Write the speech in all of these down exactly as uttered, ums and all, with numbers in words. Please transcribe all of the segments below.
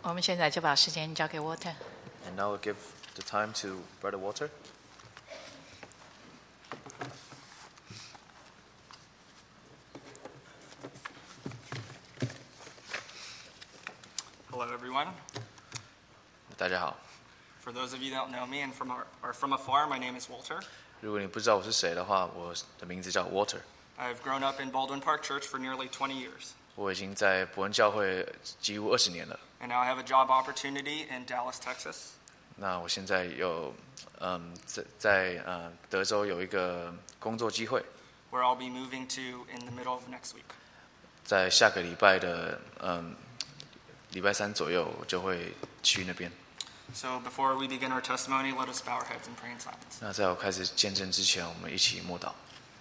我们现在就把时间交给 Walter。 And now we'll give the time to Brother Walter. Hello, everyone. 大家好。 For those of you that don't know me and from our, are from afar, my name is Walter. 如果你不知道我是谁的话，我的名字叫 Walter。 I've grown up in Baldwin Park Church for nearly twenty years. 我已经在伯恩教会几乎二十年了。 And now I have a job opportunity in Dallas, Texas. 那我现在有，嗯，在在呃德州有一个工作机会。 Where I'll be moving to in the middle of next week. 在下个礼拜的嗯礼拜三左右，我就会去那边。 So before we begin our testimony, let us bow our heads and pray in silence. 那在我开始见证之前，我们一起默祷。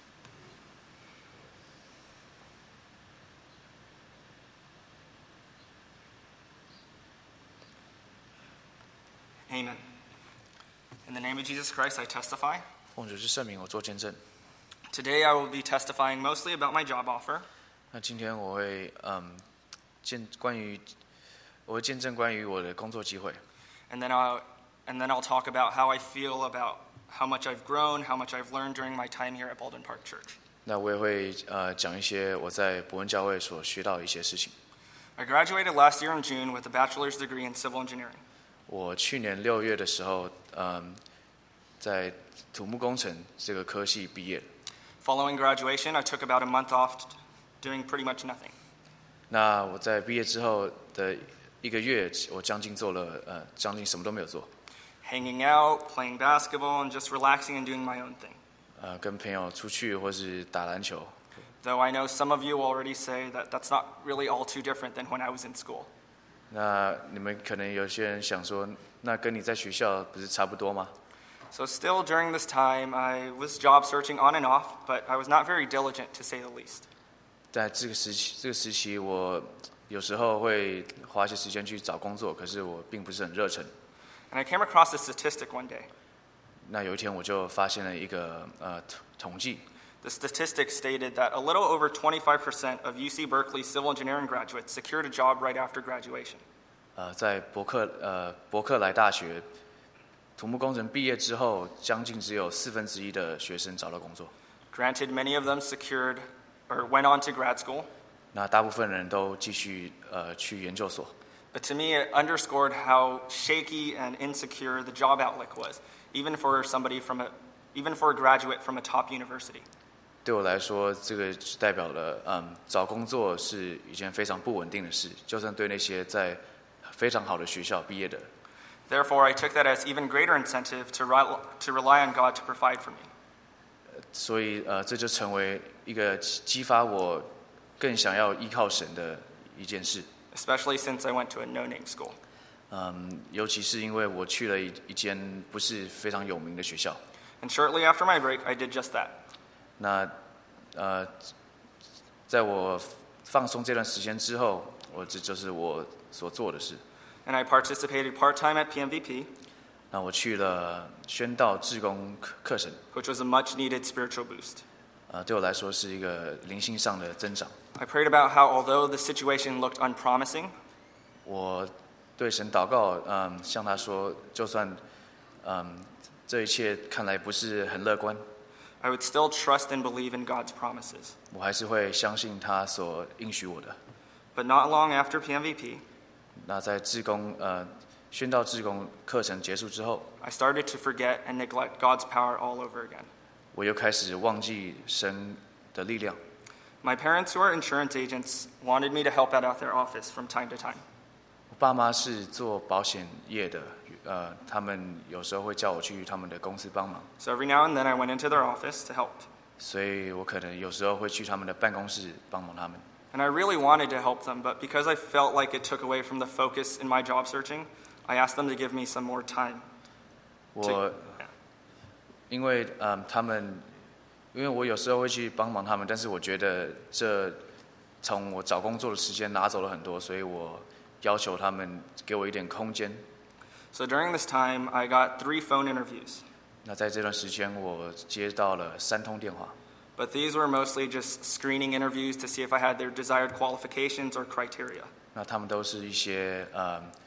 Amen. In the name of Jesus Christ, I testify. 奉主之圣名，我做见证。 Today I will be testifying mostly about my job offer. 那今天我会嗯见关于我会见证关于我的工作机会。 And then I'll and then I'll talk about how I feel about how much I've grown, how much I've learned during my time here at Baldwin Park Church. 那我也会呃讲一些我在伯恩教会所学到的一些事情。 I graduated last year in June with a bachelor's degree in civil engineering. 我去年六月的时候，嗯，在土木工程这个科系毕业。 Following graduation, I took about a month off doing pretty much nothing. 那我在毕业之后的一个月，我将近做了呃将近什么都没有做。 Hanging out, playing basketball, and just relaxing and doing my own thing. 呃，跟朋友出去或是打篮球。 Though I know some of you already say that that's not really all too different than when I was in school. 那你们可能有些人想说，那跟你在学校不是差不多吗？ So still during this time, I was job searching on and off, but I was not very diligent to say the least. 在这个时期，这个时期，我有时候会花一些时间去找工作，可是我并不是很热忱。 And I came across a statistic one day. 那有一天我就发现了一个呃统计。 The statistic stated that a little over twenty-five percent of U C Berkeley civil engineering graduates secured a job right after graduation. 呃，在伯克呃伯克莱大学土木工程毕业之后，将近只有四分之一的学生找到工作。 Granted, many of them secured or went on to grad school. 那大部分人都继续呃去研究所。 But to me, it underscored how shaky and insecure the job outlook was, even for somebody from a, even for a graduate from a top university. 对我来说，这个代表了，嗯，找工作是一件非常不稳定的事，就算对那些在非常好的学校毕业的。 Therefore, I took that as even greater incentive to, re- to rely on God to provide for me. 所以，呃，这就成为一个激发我更想要依靠神的一件事。 Especially since I went to a no-name school. 嗯，尤其是因为我去了一一间不是非常有名的学校。 And shortly after my break, I did just that. 那，呃，在我放松这段时间之后，我这就是我所做的事。 And I participated part-time at P M V P, 那我去了宣道志工课课程， which was a much-needed spiritual boost. 呃，对我来说是一个灵性上的增长。 I prayed about how, although the situation looked unpromising, 我对神祷告，嗯，向他说，就算，嗯，这一切看来不是很乐观， I would still trust and believe in God's promises. 我还是会相信他所应许我的。 But not long after P M V P, 那在志工，呃，宣道志工课程结束之后， I started to forget and neglect God's power all over again. 我又开始忘记神的力量。 My parents, who are insurance agents, wanted me to help out at their office from time to time. 我爸妈是做保险业的，呃，他们有时候会叫我去他们的公司帮忙， So every now and then I went into their office to help. 所以我可能有时候会去他们的办公室帮忙他们。 And I really wanted to help them, but because I felt like it took away from the focus in my job searching, I asked them to give me some more time. 我因为嗯，他们因为我有时候会去帮忙他们，但是我觉得这从我找工作的时间拿走了很多，所以我要求他们给我一点空间。 So during this time, I got three phone interviews. 那在这段时间，我接到了三通电话。 But these were mostly just screening interviews to see if I had their desired qualifications or criteria. 那他们都是一些呃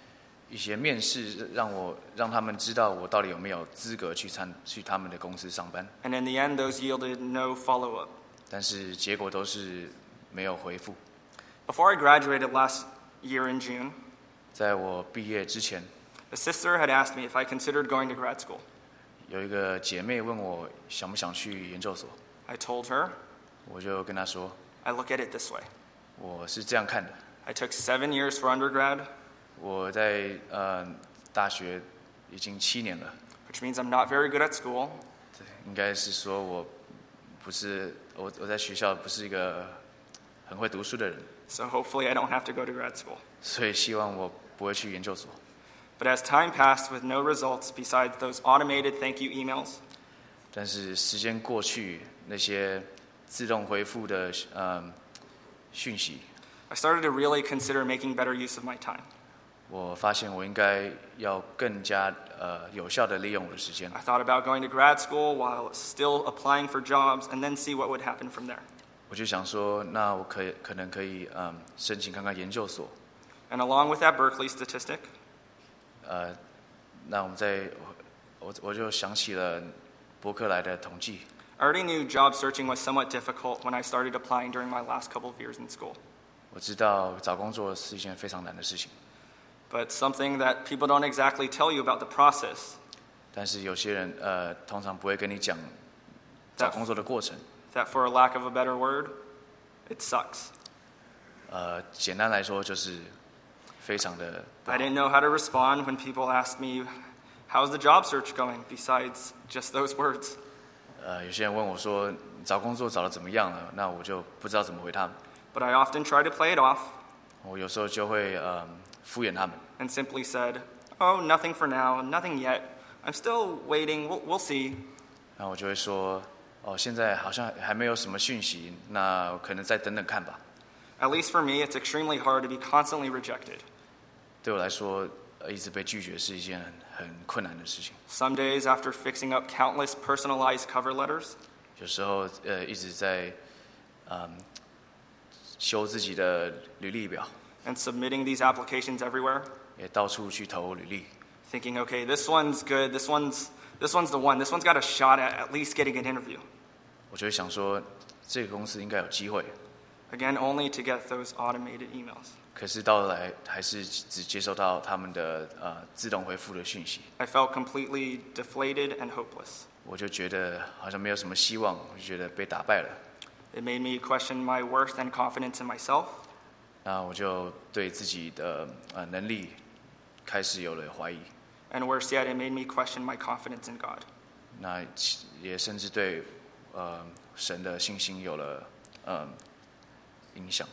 一些面试，让我让他们知道我到底有没有资格去参去他们的公司上班。 And in the end, those yielded no follow-up. 但是结果都是没有回复。 Before I graduated last year in June, 在我毕业之前， a sister had asked me if I considered going to grad school. 有一个姐妹问我想不想去研究所， I told her, 我就跟她说， I look at it this way. 我是这样看的。 I took seven years for undergrad, 我在呃大学已经七年了， which means I'm not very good at school. 应该是说我不是我我在学校不是一个很会读书的人， So hopefully I don't have to go to grad school. 所以希望我不会去研究所。 But as time passed with no results besides those automated thank you emails, 但是时间过去，那些自动回复的呃讯息， I started to really consider making better use of my time. 我发现我应该要更加呃有效的利用我的时间。 I thought about going to grad school while still applying for jobs and then see what would happen from there. 我就想说，那我可以可能可以嗯申请看看研究所。 And along with that Berkeley statistic, 呃，那我们在我我就想起了伯克莱的统计。 I already knew job searching was somewhat difficult when I started applying during my last couple of years in school. 我知道找工作是一件非常难的事情， But something that people don't exactly tell you about the process, 但是有些人呃通常不会跟你讲找工作的过程。 that for a lack of a better word, it sucks. 呃，简单来说就是非常的不好 I didn't know how to respond when people asked me, how's the job search going, besides just those words. 呃，有些人问我说找工作找得怎么样了，那我就不知道怎么回他们。 But I often try to play it off 我有时候就会呃敷衍他们， and simply said, oh, nothing for now, nothing yet. I'm still waiting, we'll, we'll see. 然后我就会说，哦，现在好像还没有什么讯息，那可能再等等看吧。 At least for me, it's extremely hard to be constantly rejected. 对我来说，呃一直被拒绝是一件很很困难的事情。 Some days after fixing up countless personalized cover letters, 有时候呃一直在嗯修自己的履历表， and submitting these applications everywhere, 也到处去投履历。 thinking, okay, this one's good, this one's, this one's the one, this one's got a shot at at least getting an interview. 我就会想说，这个公司应该有机会。 Again, only to get those automated emails. 可是到头来还是只接收到他们的呃自动回复的讯息， I felt completely deflated and hopeless. 我就觉得好像没有什么希望，我就觉得被打败了。 It made me question my worth and confidence in myself, 那我就对自己的呃能力开始有了怀疑， and worse yet, it made me question my confidence in God. 那其也甚至对呃神的信心有了呃影响。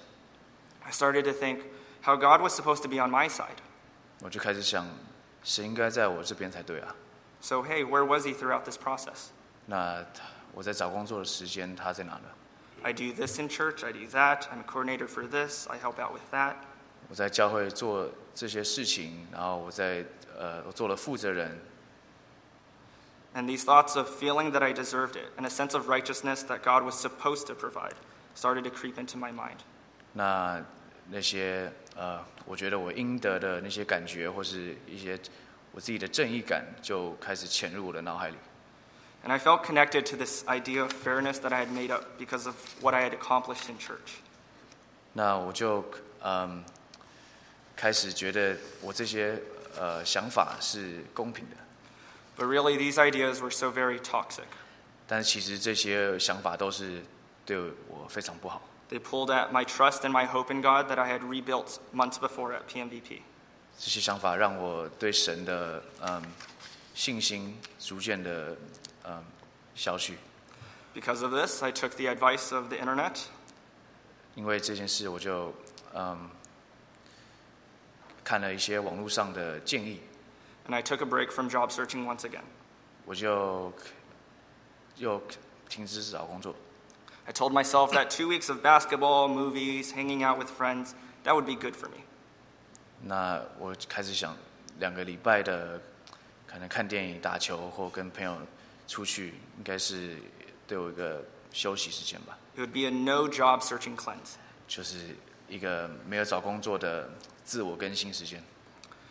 I started to think how God was supposed to be on my side. 我就开始想，神应该在我这边才对啊。 So, hey, where was he throughout this process? 那我在找工作的时间，他在哪呢？ I do this in church, I do that, I'm a coordinator for this, I help out with that. 我在教会做这些事情，然后我在呃我做了负责人， And these thoughts of feeling that I deserved it and a sense of righteousness that God was supposed to provide started to creep into my mind. 那那些呃，我觉得我应得的那些感觉，或是一些我自己的正义感，就开始潜入我的脑海里。 And I felt connected to this idea of fairness that I had made up because of what I had accomplished in church. 那我就嗯开始觉得我这些呃想法是公平的， But really, these ideas were so very toxic. 但是其实这些想法都是对我非常不好。 They pulled at my trust and my hope in God that I had rebuilt months before at P M V P. 这些想法让我对神的嗯信心逐渐的嗯消去。 Because of this, I took the advice of the internet, 因为这件事，我就嗯看了一些网络上的建议， and I took a break from job searching once again. 我就又停止找工作。 I told myself that two weeks of basketball, movies, hanging out with friends, that would be good for me. 那我开始想，两个礼拜的可能看电影、打球或跟朋友出去，应该是对我一个休息时间吧， It would be a no job searching cleanse. 就是一个没有找工作的自我更新时间。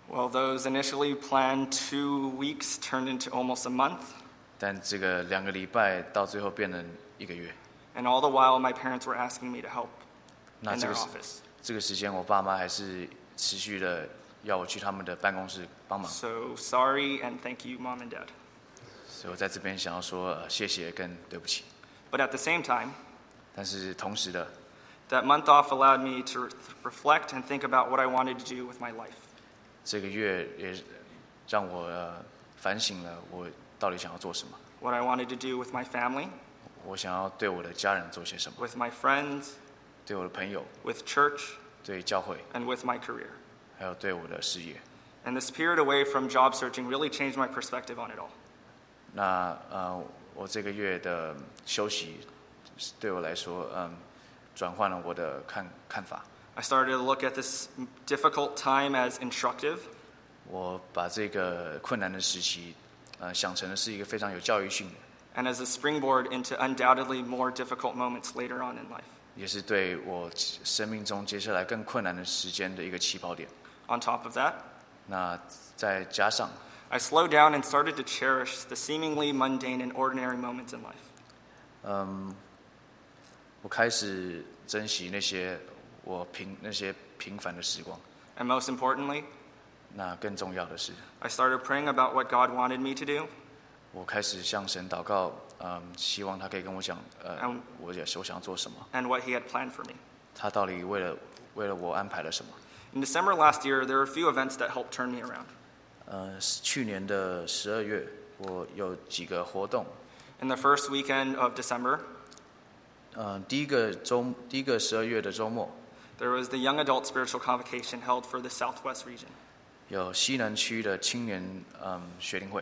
Well, those initially planned two weeks turned into almost a month. 但这个两个礼拜到最后变成一个月。 And all the while, my parents were asking me to help 那 in 这 their 个时 office. 这个时间，我爸妈还是持续的要我去他们的办公室帮忙。 So sorry and thank you, Mom and Dad. 所以我在这边想要说、呃、谢谢跟对不起。 But at the same time, 但是同时的， that month off allowed me to re- reflect and think about what I wanted to do with my life. 这个月也让我、呃、反省了我到底想要做什么。 What I wanted to do with my family, 我想要对我的家人做些什么， with my friends, 对我的朋友， with church, 对教会， and with my career. 还有对我的事业。 And this period away from job searching really changed my perspective on it all. 那呃，我这个月的休息对我来说，嗯，转换了我的看看法。 I started to look at this difficult time as instructive, 我把这个困难的时期，呃，想成的是一个非常有教育性的， and as a springboard into undoubtedly more difficult moments later on in life. 也是对我生命中接下来更困难的时间的一个起跑点。 On top of that, 那再加上， I slowed down and started to cherish the seemingly mundane and ordinary moments in life. 嗯，我开始珍惜那些我平那些平凡的时光。 And most importantly, 那更重要的是， I started praying about what God wanted me to do, 我开始向神祷告，嗯，希望他可以跟我讲，呃嗯， 我也我想要做什么， and what He had planned for me. 他到底为了为了我安排了什么。 In December last year, there were a few events that helped turn me around. 呃，去年的十二月，我有几个活动。 In the first weekend of December, 呃，第一个周，第一个十二月的周末， there was the Young Adult Spiritual Convocation held for the Southwest region. 有西南区的青年嗯学龄会。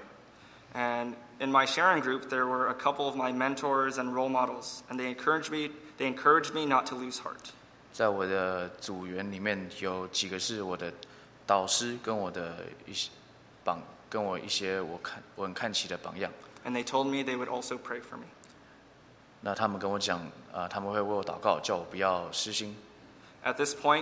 And in my sharing group, there were a couple of my mentors and role models, and they encouraged me, they encouraged me not to lose heart. 在我的组员里面有几个是我的导师，跟我的一些榜，跟我一些我看我很看齐的榜样。 And they told me they would also pray for me. 那他们跟我讲，呃，他们会为我祷告，叫我不要失心。 At this point,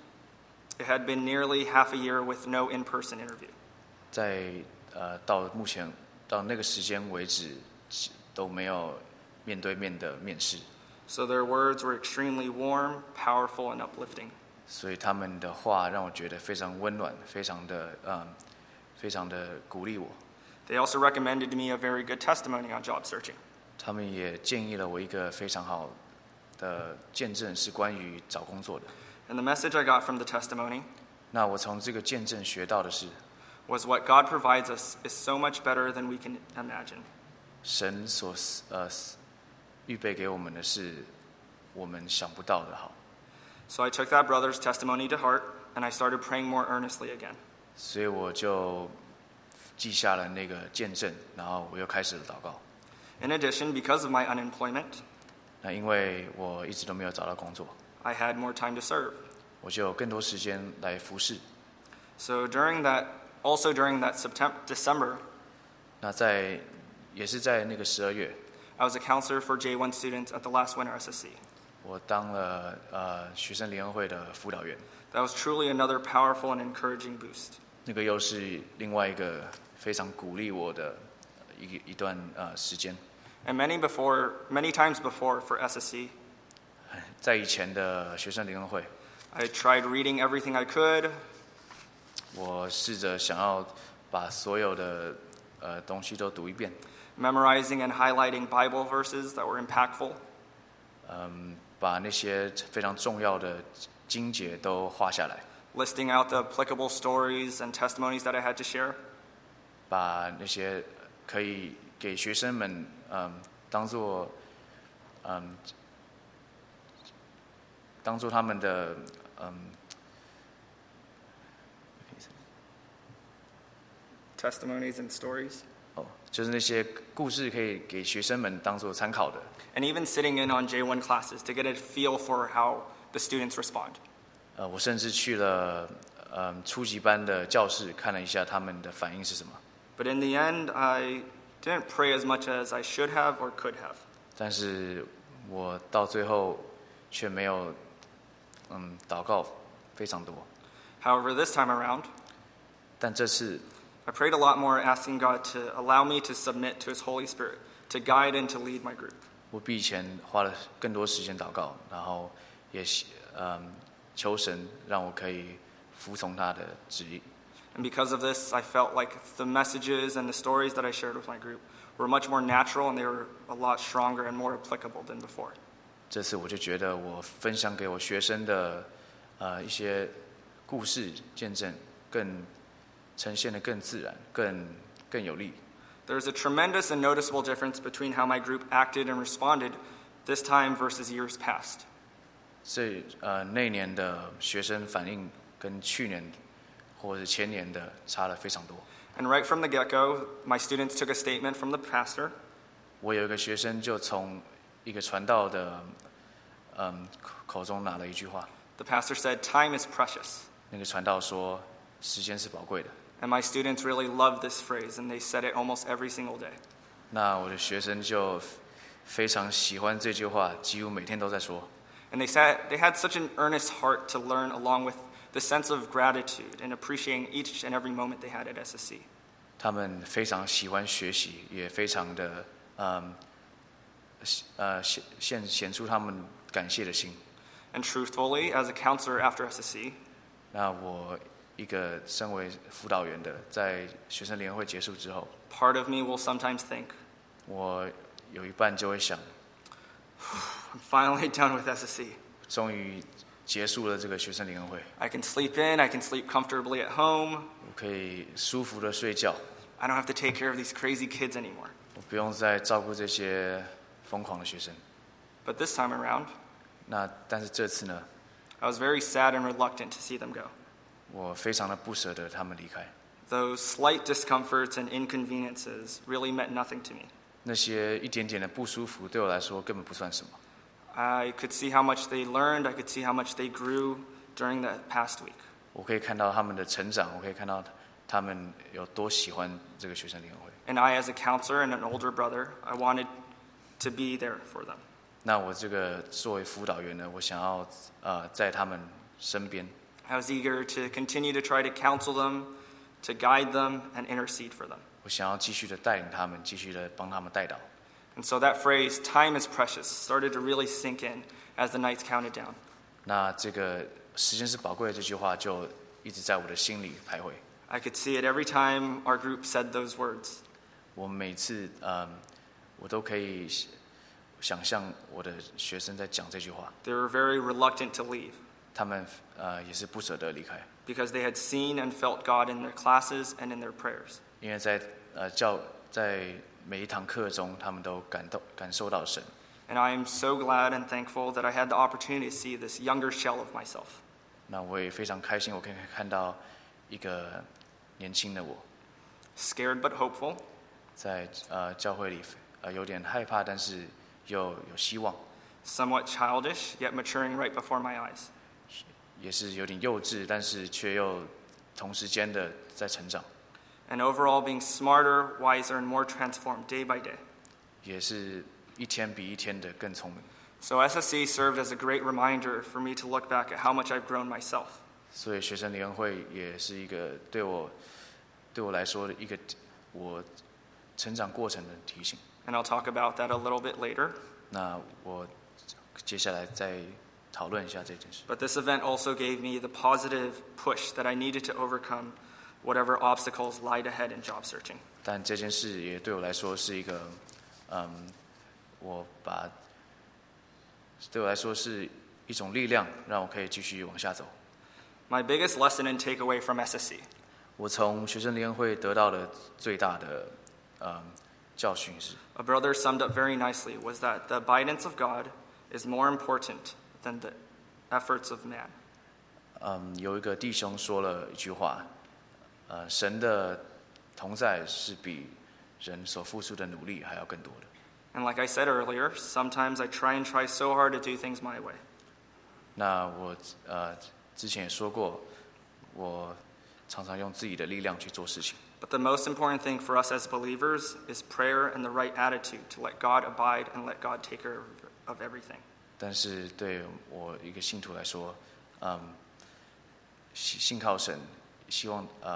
it had been nearly half a year with no in-person interview. 在呃到目前到那个时间为止，都没有面对面的面试。 So their words were extremely warm, powerful, and uplifting. 所以他们的话让我觉得非常温暖，非常的嗯，非常的鼓励我。 They also recommended to me a very good testimony on job searching. 他们也建议了我一个非常好的见证，是关于找工作的。 And the message I got from the testimony 那我从这个见证学到的是， was what God provides us is so much better than we can imagine. 神所呃预备给我们的是我们想不到的好。 So I took that brother's testimony to heart, and I started praying more earnestly again. 所以我就记下了那个见证，然后我又开始了祷告。 In addition, because of my unemployment, 那因为我一直都没有找到工作， I had more time to serve. 我就有更多时间来服侍。 So during that, also during that September, December, 那在也是在那个十二月， I was a counselor for J one students at the last winter S S C. 我当了呃学生联合会的辅导员。 That was truly another powerful and encouraging boost. 那个又是另外一个非常鼓励我的一一段呃时间。 And many before, many times before for S S C, 在以前的学生联合会， I tried reading everything I could, 我试着想要把所有的呃东西都读一遍， memorizing and highlighting Bible verses that were impactful. 嗯，把那些非常重要的经节都画下来， Listing out the applicable stories and testimonies that I had to share. 把那些可以给学生们嗯当做嗯当做他们的嗯 Testimonies and stories. 哦，就是那些故事可以给学生们当做参考的。 And even sitting in on J one classes to get a feel for how the students respond. 呃，我甚至去了嗯初级班的教室看了一下他们的反应是什么。 But in the end, I didn't pray as much as I should have or could have. 但是我到最后却没有嗯祷告非常多。 However, this time around, 但这次 I prayed a lot more, asking God to allow me to submit to His Holy Spirit, to guide and to lead my group. 我比以前花了更多时间祷告，然后也嗯求神让我可以服从他的旨意。 And because of this, I felt like the messages and the stories that I shared with my group were much more natural and they were a lot stronger and more applicable than before. 这次我就觉得我分享给我学生的呃一些故事见证更呈现得更自然，更更有力。 There's a tremendous and noticeable difference between how my group acted and responded this time versus years past. 这呃那年的学生反应跟去年或者前年的差了非常多。 And right from the get-go, my students took a statement from the pastor. 我有一个学生就从一个传道的嗯口中拿了一句话。 The pastor said, "Time is precious." 那个传道说，时间是宝贵的。 And my students really loved this phrase, and they said it almost every single day. 那我的学生就非常喜欢这句话，几乎每天都在说。 And they said they had such an earnest heart to learn, along with the sense of gratitude and appreciating each and every moment they had at S S C. 他们非常喜欢学习，也非常的嗯呃显显显出他们感谢的心。 And truthfully, as a counselor after S S C, 那我一个身为辅导员的，在学生联会结束之后， part of me will sometimes think, 我有一半就会想， I'm finally done with S S C. 终于结束了这个学生联会， I can sleep in, I can sleep comfortably at home. 我可以舒服的睡觉， I don't have to take care of these crazy kids anymore. 我不用再照顾这些疯狂的学生。 But this time around, 那但是这次呢， I was very sad and reluctant to see them go. 我非常的不舍得他们离开。 Those slight discomforts and inconveniences really meant nothing to me. 那些一点点的不舒服对我来说根本不算什么。 I could see how much they learned, I could see how much they grew during the past week. 我可以看到他们的成长，我可以看到他们有多喜欢这个学生联会。 And I, as a counselor and an older brother, I wanted to be there for them. 那我这个作为辅导员呢，我想要呃在他们身边。 I was eager to continue to try to counsel them, to guide them, and intercede for them. 我想要继续的带领他们，继续的帮他们带导。 And so that phrase, time is precious, started to really sink in as the nights counted down. 那这个时间是宝贵的这句话就一直在我的心里徘徊。 I could see it every time our group said those words. 我每次嗯，我都可以想象我的学生在讲这句话， They were very reluctant to leave 他们呃也是不舍得离开， because they had seen and felt God in their classes and in their prayers. 因为在呃教在每一堂课中，他们都感到感受到神。 And I am so glad and thankful that I had the opportunity to see this younger shell of myself. 那我也非常开心，我可以看到一个年轻的我， Scared but hopeful, 在呃教会里呃有点害怕，但是又有希望， somewhat childish, yet maturing right before my eyes. 也是有点幼稚，但是却又同时间的在成长， And overall being smarter, wiser, and more transformed day by day. 也是一天比一天的更聪明。 So S S C served as a great reminder for me to look back at how much I've grown myself. 所以学生联会也是一个对我对我来说的一个我成长过程的提醒。 And I'll talk about that a little bit later. 那我接下来再讨论一下这件事。 But this event also gave me the positive push that I needed to overcome whatever obstacles lied ahead in job searching. 但这件事也对我来说是一个，嗯，我把对我来说是一种力量，让我可以继续往下走。 My biggest lesson and takeaway from S S C 我从学生联会得到的最大的，嗯，教训是， A brother summed up very nicely was that the abidance of God is more important than the efforts of man. 嗯，有一个弟兄说了一句话，呃，神的同在是比人所付出的努力还要更多的。 And like I said earlier, sometimes I try and try so hard to do things my way. 那我呃之前也说过，我常常用自己的力量去做事情。 But the most important thing for us as believers is prayer and the right attitude to let God abide and let God take care of everything. 但是对我一个信徒来说，嗯，信信靠神，希望呃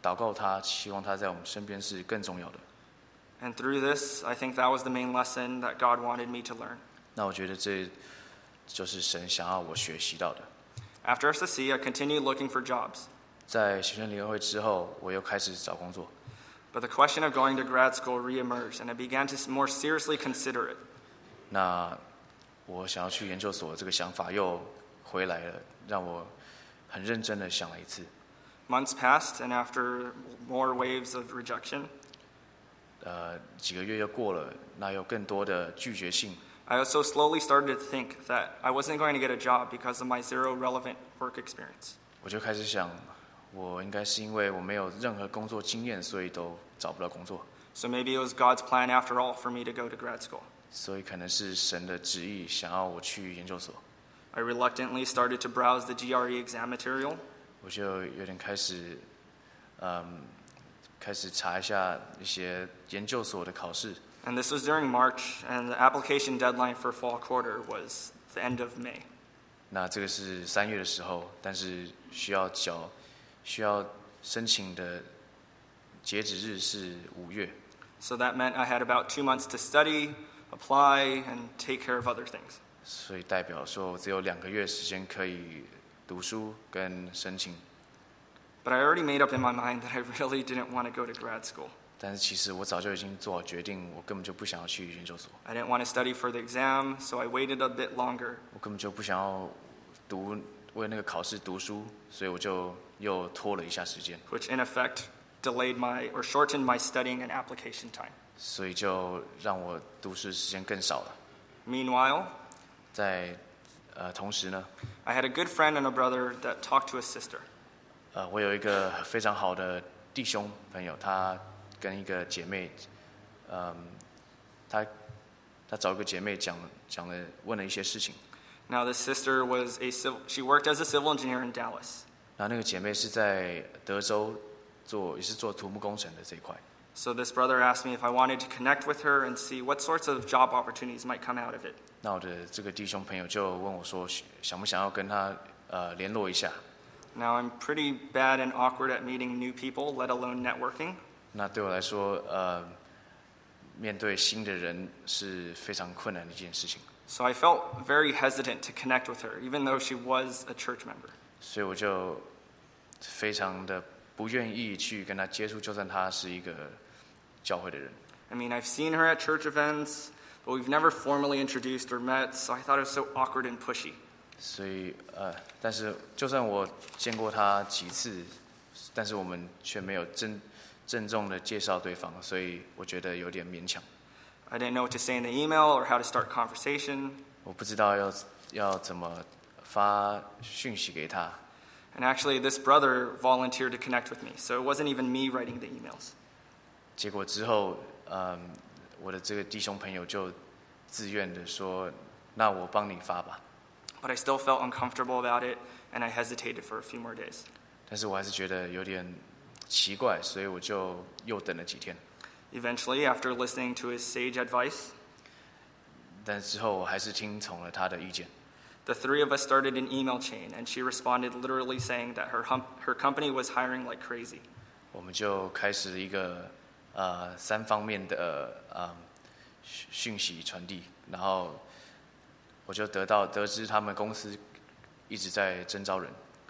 祷告他，希望他在我们身边是更重要的。 And through this, I think that was the main lesson that God wanted me to learn. 那我觉得这就是神想要我学习到的。 After S S C, I continued looking for jobs. 在学生联合会之后，我又开始找工作。 But the question of going to grad school reemerged, and I began to more seriously consider it. 那我想要去研究所这个想法又回来了，让我很认真的想了一次。 Months passed, and after more waves of rejection, 呃，几个月又过了，那有更多的拒绝信。 I also slowly started to think that I wasn't going to get a job because of my zero relevant work experience. 我就开始想，我应该是因为我没有任何工作经验，所以都找不到工作。 So maybe it was God's plan after all for me to go to grad school. 所以可能是神的旨意，想要我去研究所。 I reluctantly started to browse the G R E exam material. 我就有点开始，嗯，开始查一下一些研究所的考试。 And this was during March, and the application deadline for fall quarter was the end of May. 那这个是三月的时候，但是需要缴、需要申请的截止日是五月。 So that meant I had about two months to study, apply, and take care of other things. 所以代表说我只有两个月时间可以读书跟申请。 But I already made up in my mind that I really didn't want to go to grad school. 但是其实我早就已经做好决定，我根本就不想要去研究所。 I didn't want to study for the exam, so I waited a bit longer. 我根本就不想要读为那个考试读书，所以我就又拖了一下时间。 Which in effect delayed my or shortened my studying and application time. 所以就让我读书时间更少了。 Meanwhile, 在呃同时呢， I had a good friend and a brother that talked to his sister. 呃，我有一个非常好的弟兄朋友，他跟一个姐妹，嗯，他他找一个姐妹讲讲了问了一些事情。 Now, this sister was a civil, she worked as a civil engineer in Dallas. 然后那个姐妹是在德州做，也是做土木工程的这一块。 So this brother asked me if I wanted to connect with her and see what sorts of job opportunities might come out of it. 那我的这个弟兄朋友就问我说，想不想要跟他呃联络一下？ Now, I'm pretty bad and awkward at meeting new people, let alone networking. 那对我来说，呃，面对新的人是非常困难的一件事情。 So I felt very hesitant to connect with her, even though she was a church member. 所以我就非常的不愿意去跟他接触，就算他是一个教会的人。 I mean, I've seen her at church events, but we've never formally introduced or met, so I thought it was so awkward and pushy. 所以呃，但是就算我见过他几次，但是我们却没有郑郑重的介绍对方，所以我觉得有点勉强。 I didn't know what to say in the email or how to start conversation. 我不知道要要怎么发讯息给他。 And actually, this brother volunteered to connect with me, so it wasn't even me writing the emails. 结果之后，嗯，我的这个弟兄朋友就自愿的说：“那我帮你发吧。” But I still felt uncomfortable about it, and I hesitated for a few more days. 但是我还是觉得有点奇怪，所以我就又等了几天。 Eventually, after listening to his sage advice, 但之后我还是听从了他的意见。 the three of us started an email chain, and she responded literally saying that her hum- her company was hiring like crazy. 我们就开始一个呃三方面的呃讯息传递，然后我就得到得知他们公司一直在征招人。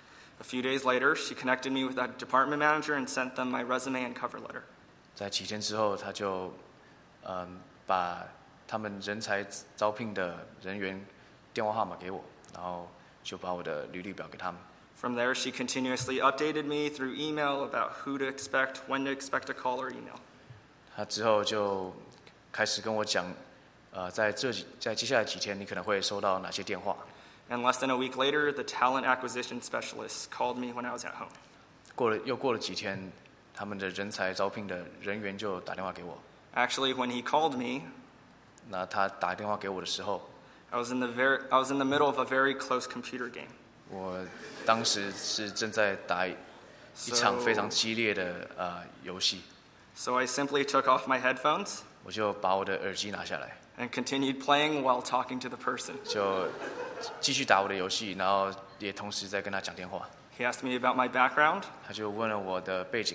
A few days later, she connected me with that department manager and sent them my resume and cover letter. 在几天之后，他就嗯把他们人才招聘的人员电话号码给我，然后就把我的履历表给他们。 From there, she continuously updated me through email about who to expect, when to expect a call or email. 他之后就开始跟我讲，呃，在这几在接下来几天，你可能会收到哪些电话。 And less than a week later, the talent acquisition specialist called me when I was at home. 过了又过了几天，他们的人才招聘的人员就打电话给我。 Actually, when he called me, 那他打电话给我的时候， I was in the very I was in the middle of a very close computer game. 我当时是正在打一场非常激烈的呃游戏， So I simply took off my headphones 我就把我的耳机拿下来， and continued playing while talking to the person. 就继续打我的游戏，然后也同时在跟他讲电话。 He asked me about my background, 他就问了我的背景，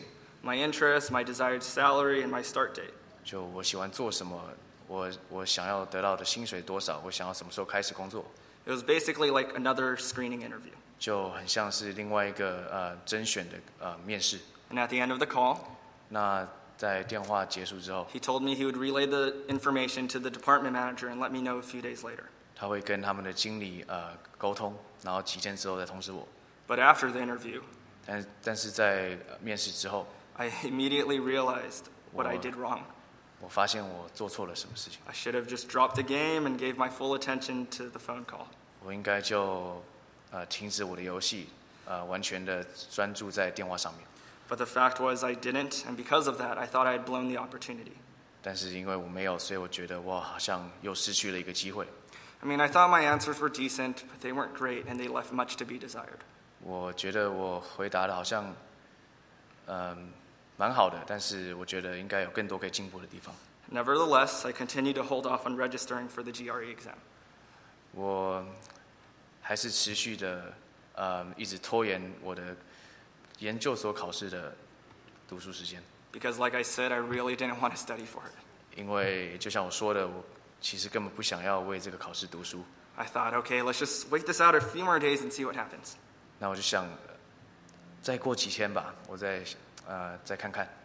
my interests, my desired salary, and my start date. 就我喜欢做什么，我我想要得到的薪水多少，我想要什么时候开始工作， It was basically like another screening interview. 就很像是另外一个呃甄选的呃面试。 And at the end of the call, 那在电话结束之后， he told me he would relay the information to the department manager and let me know a few days later. 他会跟他们的经理呃沟通，然后几天之后再通知我。 But after the interview, 但但是在面试之后， I immediately realized what I did wrong. 我发现我做错了什么事情。 I should have just dropped the game and gave my full attention to the phone call. 我应该就呃停止我的游戏，呃完全的专注在电话上面。 But the fact was I didn't, and because of that, I thought I had blown the opportunity. 但是因为我没有，所以我觉得我好像又失去了一个机会。 I mean, I thought my answers were decent, but they weren't great, and they left much to be desired. 我觉得我回答的好像嗯蛮好的，但是我觉得应该有更多可以进步的地方。 Nevertheless, I continued to hold off on registering for the G R E exam. 我还是持续的呃一直拖延我的研究所考试的读书时间， Because, like I said, I really didn't want to study for it. 因为就像我说的，我其实根本不想要为这个考试读书。 I thought, okay, let's just wait this out a few more days and see what happens. 那我就想，再过几天吧，我再呃再看看。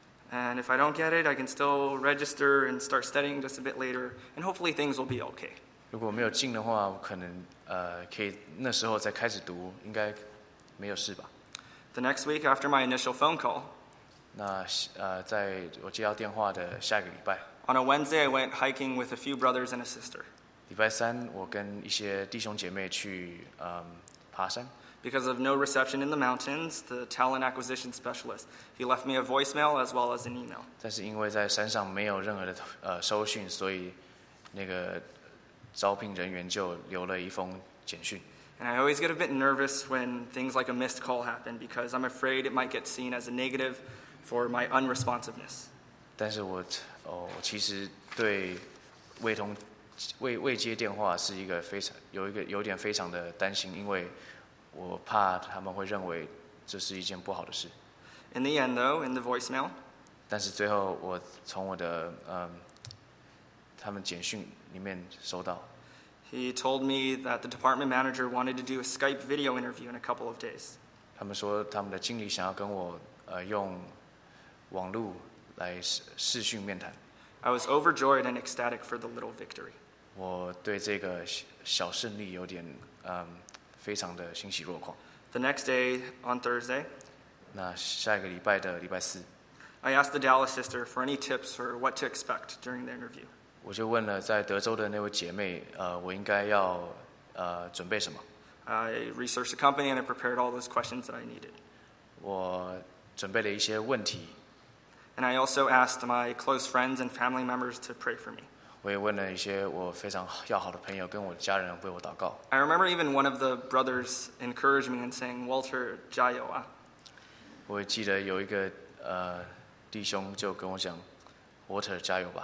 And if I don't get it, I can still register and start studying just a bit later, and hopefully things will be okay. 如果没有进的话，我可能呃可以那时候再开始读，应该没有事吧。 The next week, after my initial phone call, 那呃在我接到电话的下一个礼拜， on a Wednesday, I went hiking with a few brothers and a sister. 礼拜三我跟一些弟兄姐妹去嗯爬山。 Because of no reception in the mountains, the talent acquisition specialist, he left me a voicemail as well as an email. 但是因为在山上没有任何的呃收讯，所以那个招聘人员就留了一封简讯。 And I always get a bit nervous when things like a missed call happen because I'm afraid it might get seen as a negative for my unresponsiveness. 但是我哦，我其实对未通未未接电话是一个非常有一个有点非常的担心，因为我怕他们会认为这是一件不好的事。 In the end, though, in the voicemail, 但是最后我从我的嗯他们简讯里面收到， he told me that the department manager wanted to do a Skype video interview in a couple of days. 他们说他们的经理想要跟我呃用网络来视视讯面谈。 I was overjoyed and ecstatic for the little victory. 我对这个小小胜利有点嗯非常的欣喜若狂。 The next day, on Thursday, 那下一个礼拜的礼拜四， I asked the Dallas sister for any tips for what to expect during the interview. 我就问了在德州的那位姐妹，呃，我应该要呃准备什么？ I researched the company and I prepared all those questions that I needed. 我准备了一些问题， And I also asked my close friends and family members to pray for me. 我也问了一些我非常要好的朋友跟我的家人为我祷告。 I remember even one of the brothers encouraged me and saying, Walter, jayo ah. 我也记得有一个呃弟兄就跟我讲 ，Water 加油吧。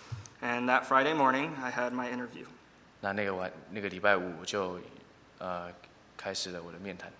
And that Friday morning, I had my interview. 那那个晚那个礼拜五我就呃开始了我的面谈。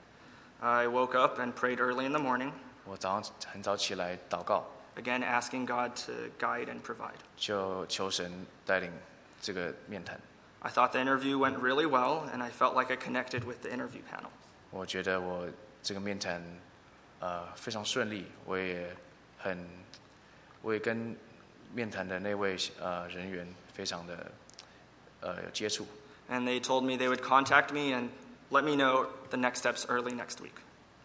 I woke up and prayed early in the morning, 我早上很早起来祷告， again asking God to guide and provide. 就求神带领这个面谈。 I thought the interview went really well, and I felt like I connected with the interview panel. 我觉得我这个面谈呃非常顺利，我也很我也跟面谈的那位呃人员非常的呃有接触。 And they told me they would contact me and let me know the next steps early next week.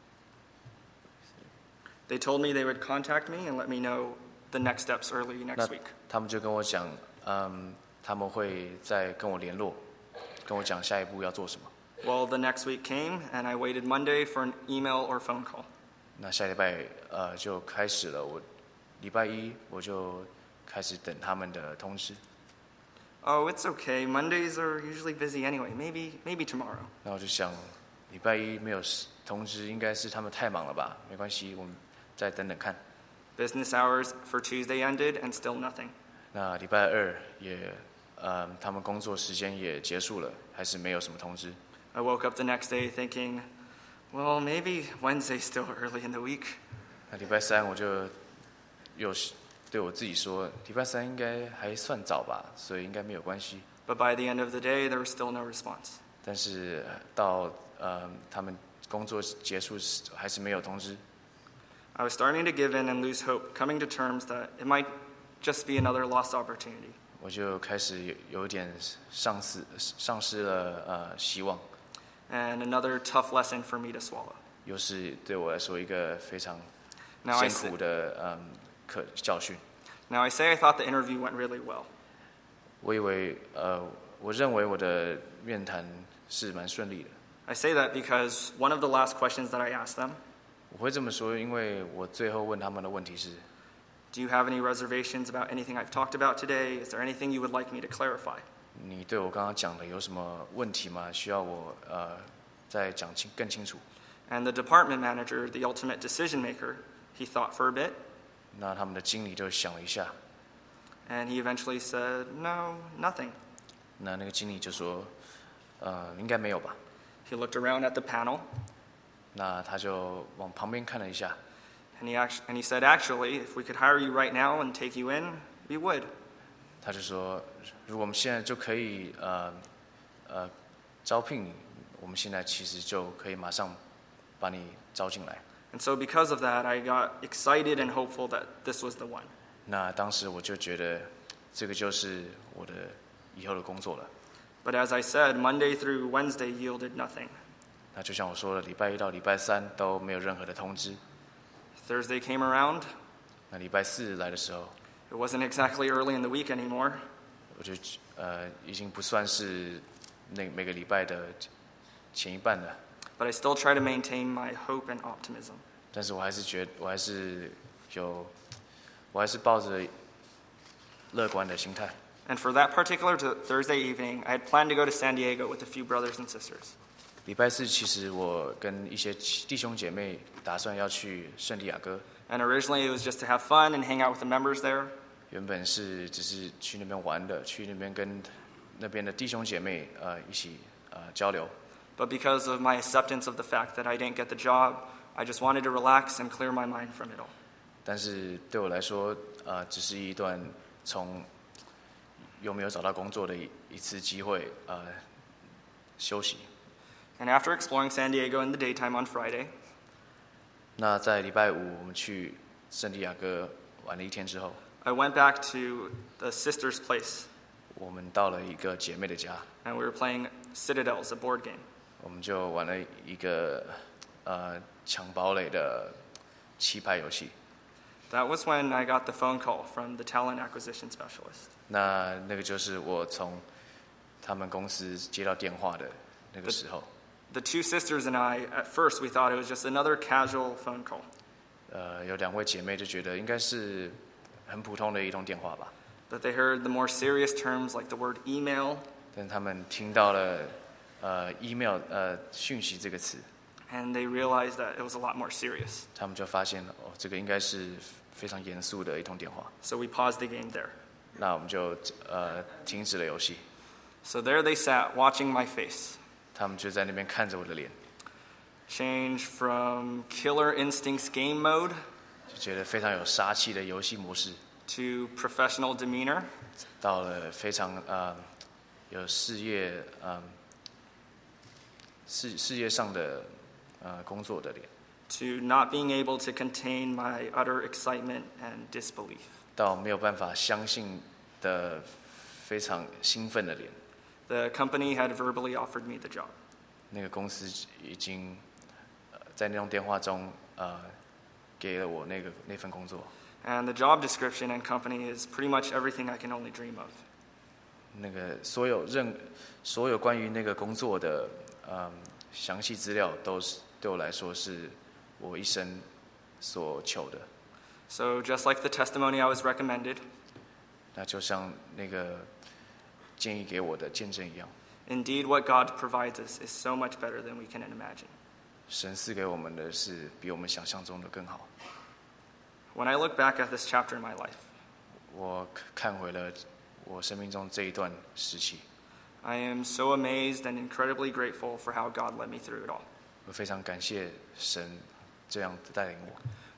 They told me they would contact me and let me know the next steps early 那 next week. 他们就跟我讲，嗯，他们会再跟我联络，跟我讲下一步要做什么。 Well, the next week came, and I waited Monday for an email or phone call. 那下礼拜呃就开始了，我礼拜一我就开始等他们的通知。 Oh, it's okay. Mondays are usually busy anyway. Maybe, maybe tomorrow. 那我就想，礼拜一没有通知，应该是他们太忙了吧？没关系，我们再等等看。 Business hours for Tuesday ended, and still nothing. 那礼拜二也，呃，他们工作时间也结束了，还是没有什么通知。 I woke up the next day thinking, well, maybe Wednesday's still early in the week. 那礼拜三我就又对我自己说，礼拜三应该还算早吧，所以应该没有关系。 But by the end of the day, there was still no response. 但是到呃他们工作结束时还是没有通知。 I was starting to give in and lose hope, coming to terms that it might just be another lost opportunity. 我就开始有有一点丧失丧失了呃希望。 And another tough lesson for me to swallow. 又是对我来说一个非常 Now I 艰 say, 苦的嗯课教训。 now I say I thought the interview went really well. 我以为呃我认为我的面谈是蛮顺利的。 I say that because one of the last questions that I asked them, 我会这么说，因为我最后问他们的问题是 do you have any reservations about anything I've talked about today? Is there anything you would like me to clarify? 你对我刚刚讲的有什么问题吗？需要我呃再讲清更清楚？ And the department manager, the ultimate decision maker, he thought for a bit, 那他们的经理就想了一下， and he eventually said, no, nothing. 那那个经理就说，呃，应该没有吧？ He looked around at the panel, 那他就往旁边看了一下， and he, act- and he said, actually, if we could hire you right now and take you in, we would. 他就说，如果我们现在就可以呃呃招聘你，我们现在其实就可以马上把你招进来。 And so because of that, I got excited and hopeful that this was the one. 那当时我就觉得，这个就是我的以后的工作了。 But as I said, Monday through Wednesday yielded nothing. 那就像我说的，礼拜一到礼拜三都没有任何的通知。 Thursday came around. 那礼拜四来的时候， It wasn't exactly early in the week anymore. 我就呃已经不算是那每个礼拜的前一半了。 But I still try to maintain my hope and optimism. 但是我还是觉得，我还是有，我还是抱着乐观的心态。 And for that particular t- Thursday evening, I had planned to go to San Diego with a few brothers and sisters. 礼拜四其实我跟一些弟兄姐妹打算要去圣地亚哥， And originally it was just to have fun and hang out with the members there. 原本是只是去那边玩的，去那边跟那边的弟兄姐妹呃一起呃交流。 But because of my acceptance of the fact that I didn't get the job, I just wanted to relax and clear my mind from it all. 但是对我来说，呃，只是一段从有没有找到工作的一一次机会，呃，休息。 And after exploring San Diego in the daytime on Friday, 那在礼拜五我们去圣地亚哥玩了一天之后， I went back to the sister's place, 我们到了一个姐妹的家， and we were playing Citadels, a board game. 我们就玩了一个呃抢堡垒的棋牌游戏。 That was when I got the phone call from the talent acquisition specialist. 那那个就是我从他们公司接到电话的那个时候。 The two sisters and I, at first, we thought it was just another casual phone call. 呃，有两位姐妹就觉得应该是很普通的一通电话吧， But they heard the more serious terms like the word email, 但他们听到了呃 email 呃讯息这个词， and they realized that it was a lot more serious. 他们就发现哦，这个应该是非常严肃的一通电话。 So we paused the game there. 那我们就呃停止了游戏， So there they sat, watching my face. 他们就在那边看着我的脸， Change from Killer Instincts game mode 就觉得非常有杀气的游戏模式， to professional demeanor, 到了非常呃有事业呃事事业上的呃工作的脸， to not being able to contain my utter excitement and disbelief. 到没有办法相信的非常兴奋的脸。 The company had verbally offered me the job. 那个公司已经呃在那通电话中呃给了我那个那份工作。 And the job description and company is pretty much everything I can only dream of. 那个所有任所有关于那个工作的嗯详细资料，都是对我来说是我一生所求的。 So just like the testimony I was recommended, 那就像那个建议给我的见证一样， indeed what God provides us is so much better than we can imagine. 神赐给我们的是比我们想象中的更好。 When I look back at this chapter in my life, 我看回了我生命中这一段时期， I am so amazed and incredibly grateful for how God led me through it all. 我非常感谢神这样带领我。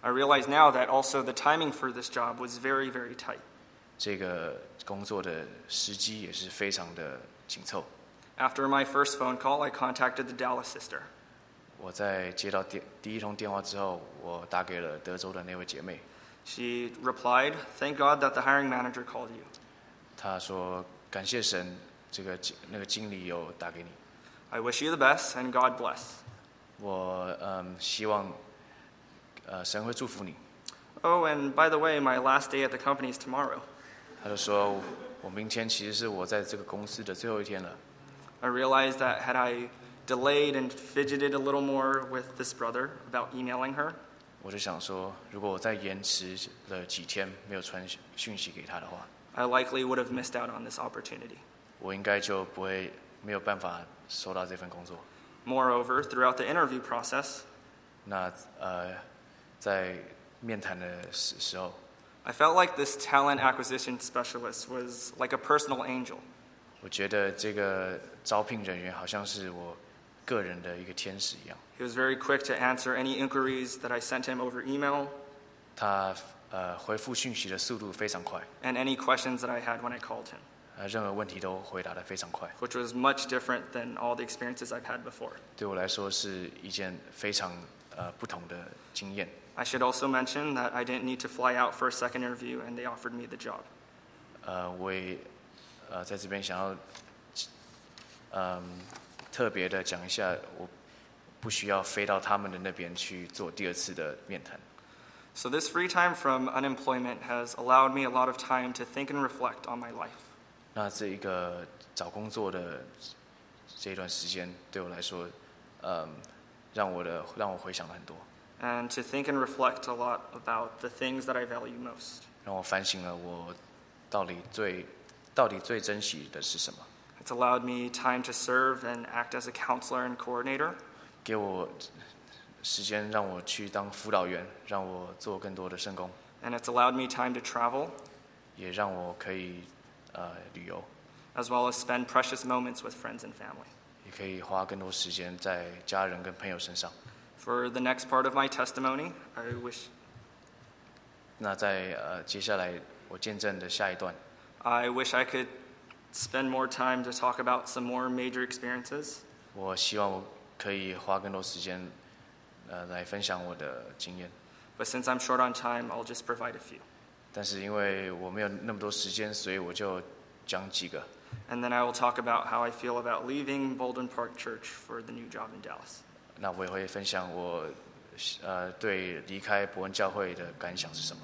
I realize now that also the timing for this job was very, very tight. 这个工作的时机也是非常的紧凑。 After my first phone call, I contacted the Dallas sister. 我在接到电第一通电话之后，我打给了德州的那位姐妹。 She replied, "Thank God that the hiring manager called you." 她说：“感谢神，这个那个经理有打给你。” I wish you the best and God bless. 我嗯希望，呃神会祝福你。 Oh, and by the way, my last day at the company is tomorrow. 他就说，我明天其实是我在这个公司的最后一天了。 I realized that had I delayed and fidgeted a little more with this brother about emailing her, 我就想说，如果我再延迟了几天没有传讯息给他的话， I likely would have missed out on this opportunity. 我应该就不会没有办法收到这份工作。 Moreover, throughout the interview process, 那呃，在面谈的时时候， I felt like this talent acquisition specialist was like a personal angel. 我觉得这个招聘人员好像是我个人的一个天使一样。 He was very quick to answer any inquiries that I sent him over email 他呃回复讯息的速度非常快， and any questions that I had when I called him, 呃任何问题都回答得非常快。 which was much different than all the experiences I've had before. 对我来说是一件非常呃不同的经验。 I should also mention that I didn't need to fly out for a second interview and they offered me the job. 呃，我也呃在这边想要嗯特别的讲一下，我不需要飞到他们的那边去做第二次的面谈。 So this free time from unemployment has allowed me a lot of time to think and reflect on my life. 那这一个找工作的这一段时间对我来说，嗯，让我的让我回想了很多， And to think and reflect a lot about the things that I value most. 让我反省了我到底最到底最珍惜的是什么。 It's allowed me time to serve and act as a counselor and coordinator. 给我时间让我去当辅导员，让我做更多的圣工， And it's allowed me time to travel, 也让我可以呃旅游， as well as spend precious moments with friends and family. 也可以花更多时间在家人跟朋友身上。 For the next part of my testimony, I wish 那在呃接下来我见证的下一段， I wish I could spend more time to talk about some more major experiences. 我希望我可以花更多时间呃来分享我的经验。 But since I'm short on time, I'll just provide a few. 但是因为我没有那么多时间，所以我就讲几个。 And then I will talk about how I feel about leaving Baldwin Park Church for the new job in Dallas. 那我也会分享我呃对离开伯恩教会的感想是什么。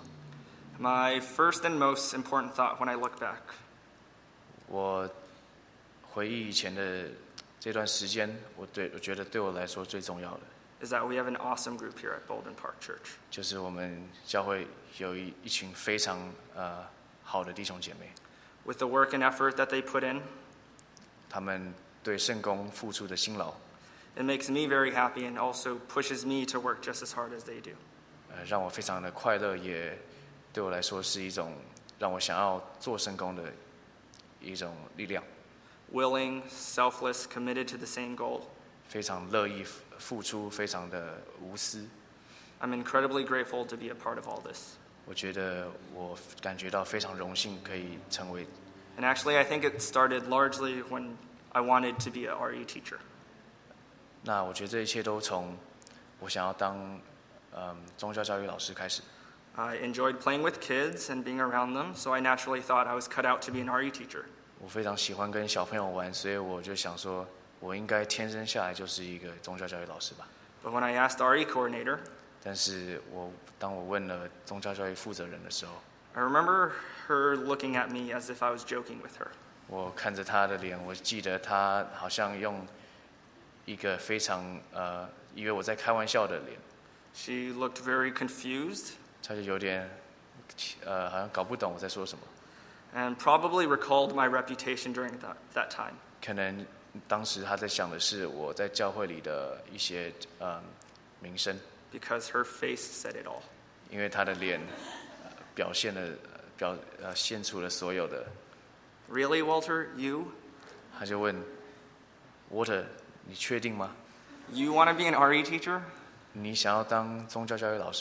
My first and most important thought when I look back 我回忆以前的这段时间，我对我觉得对我来说最重要的 is that we have an awesome group here at Baldwin Park Church. 就是我们教会有一一群非常呃好的弟兄姐妹， With the work and effort that they put in, 他们对圣工付出的辛劳， it makes me very happy and also pushes me to work just as hard as they do. 呃让我非常的快乐，也对我来说是一种让我想要做圣工的一种力量。 Willing, selfless, committed to the same goal. 非常乐意付出，非常的无私。 I'm incredibly grateful to be a part of all this. 我觉得我感觉到非常荣幸可以成为。 And actually, I think it started largely when I wanted to be a R E teacher. 那我觉得这一切都从我想要当嗯宗教教育老师开始。 I enjoyed playing with kids and being around them, so I naturally thought I was cut out to be an R E teacher. 我非常喜欢跟小朋友玩，所以我就想说，我应该天生下来就是一个宗教教育老师吧。 But when I asked the R E coordinator, 但是我当我问了宗教教育负责人的时候， I remember her looking at me as if I was joking with her. 我看着他的脸，我记得他好像用一个非常呃以为我在开玩笑的脸， She looked very confused 他就有点呃好像搞不懂我在说什么。 and probably recalled my reputation during that, that time. 可能当时他在想的是我在教会里的一些呃名声， Because her face said it all. 因为他的脸、呃、表现了呃表呃献出了所有的。 Really, Walter? You? 他就问 Water， 你确定吗？ You want to be an R E teacher? 你想要当宗教教育老师？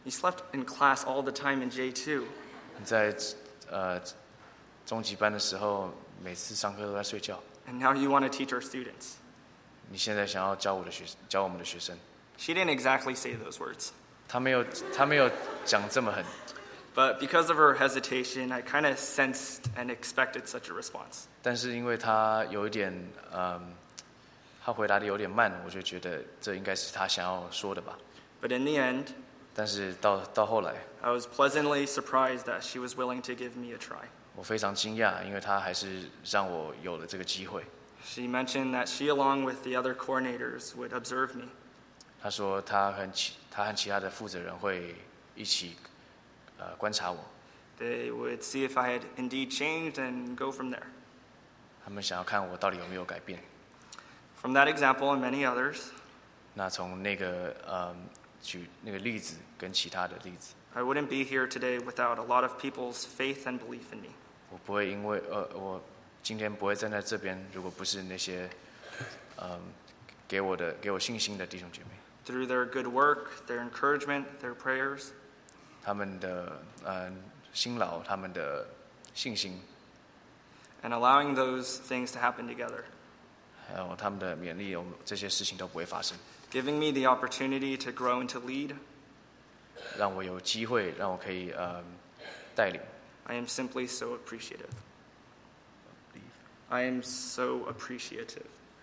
You slept in class all the time in J two. 你在呃中级班的时候，每次上课都在睡觉。 And now you want to teach our students. 你现在想要教我的学教我们的学生。 She didn't exactly say those words. 他没有他没有讲这么狠。 But because of her hesitation, I kind of sensed and expected such a response. 但是因为他有一点嗯，他回答的有点慢，我就觉得这应该是他想要说的吧。 But in the end, 但是到到后来， I was pleasantly surprised that she was willing to give me a try. 我非常惊讶，因为他还是让我有了这个机会。 She mentioned that she, along with the other coordinators, would observe me. 他说他和其他和其他的负责人会一起呃观察我。 They would see if I had indeed changed and go from there. 他们想要看我到底有没有改变。 From that example and many others, 那从那个呃举那个例子跟其他的例子， I wouldn't be here today without a lot of people's faith and belief in me. 我不会因为呃我今天不会站在这边，如果不是那些嗯、呃、给我的给我信心的弟兄姐妹。 Through their good work, their encouragement, their prayers, 他们的呃辛劳，他们的信心， and allowing those things to happen together, 还有他们的勉励，我们这些事情都不会发生。 giving me the opportunity to grow and to lead. 让我有机会，让我可以呃带领。 I am simply so appreciative. I am so appreciative.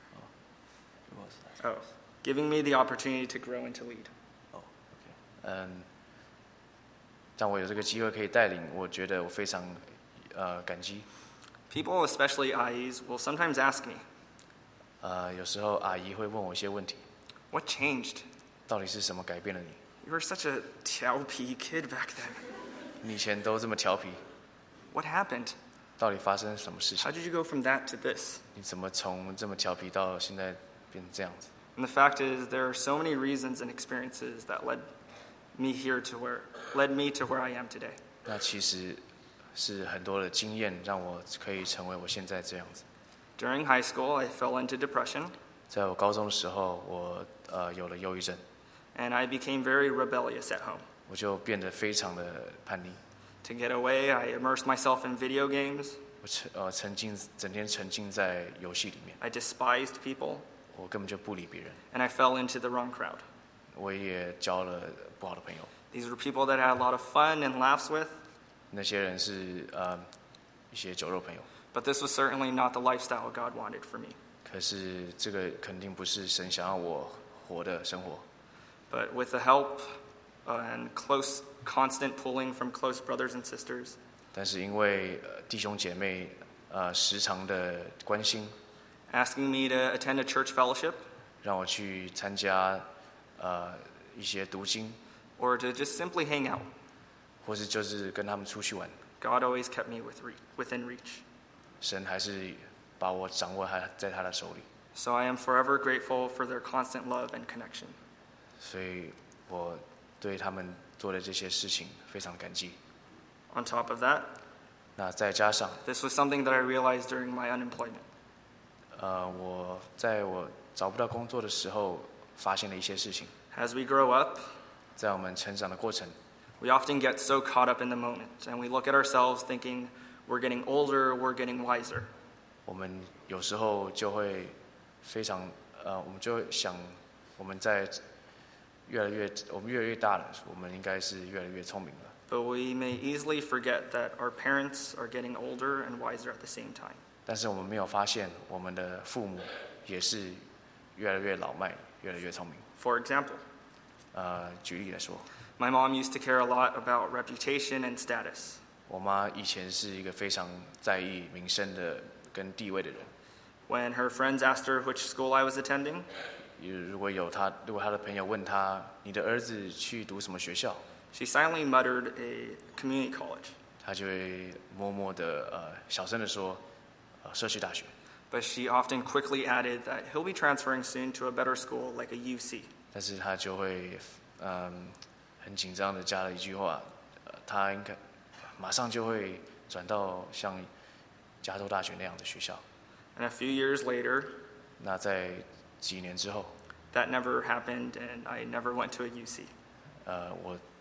Oh, giving me the opportunity to grow and to lead. 嗯，让我有这个机会可以带领，我觉得我非常呃感激。 People, especially I Es, will sometimes ask me, 呃，有时候阿姨会问我一些问题， what changed? 到底是什么改变了你？ You were such a 调皮 kid back then. 你以前都这么调皮， What happened? 到底发生什么事 How 情？ did you go from that to this? 你怎么从这么调皮到现在变成这样子？ And the fact is, there are so many reasons and experiences that led me here to where, led me to where I am today. 那其实是很多的经验让我可以成为我现在这样子。 During high school, I fell into depression, 在我高中的时候，我呃有了忧郁症， and I became very rebellious at home. 我就变得非常的叛逆。 To get away, I immersed myself in video games. 我沉呃沉浸整天沉浸在游戏里面， I despised people, 我根本就不理别人。 and I fell into the wrong crowd. 我也交了不好的朋友， These were people that I had a lot of fun and laughs with, 那些人是呃一些酒肉朋友。 but this was certainly not the lifestyle God wanted for me. 可是这个肯定不是神想要我活的生活。 But with the help uh, and close, constant pulling from close brothers and sisters, 但是因为、呃、弟兄姐妹呃时常的关心， asking me to attend a church fellowship, 让我去参加呃一些读经， or to just simply hang out, 或是就是跟他们出去玩， God always kept me with re- within reach. 神还是把我掌握还在他的手里。 So I am forever grateful for their constant love and connection. 所以我对他们做的这些事情非常感激。 On top of that, 那再加上， this was something that I realized during my unemployment. 呃，我在我找不到工作的时候，发现了一些事情。 As we grow up, 在我们成长的过程， we often get so caught up in the moment, and we look at ourselves thinking we're getting older, we're getting wiser. 我们有时候就会非常呃，我们就会想，我们在越来越，我们越来越大了，我们应该是越来越聪明了。 But we may easily forget that our parents are getting older and wiser at the same time. 但是我们没有发现，我们的父母也是越来越老迈，越来越聪明。 For example, 呃，举例来说， my mom used to care a lot about reputation and status. 我妈以前是一个非常在意名声的跟地位的人。 When her friends asked her which school I was attending, 如果有她，如果她的朋友问她，你的儿子去读什么学校， she silently muttered a community college. 她就会默默的呃小声的说，呃社区大学。 But she often quickly added that he'll be transferring soon to a better school like a U C. 但是她就会嗯很紧张的加了一句话，呃，她应该马上就会转到像加州大学那样的学校。 And a few years later, 那在几年之后， that never happened and I never went to a U C. 呃，我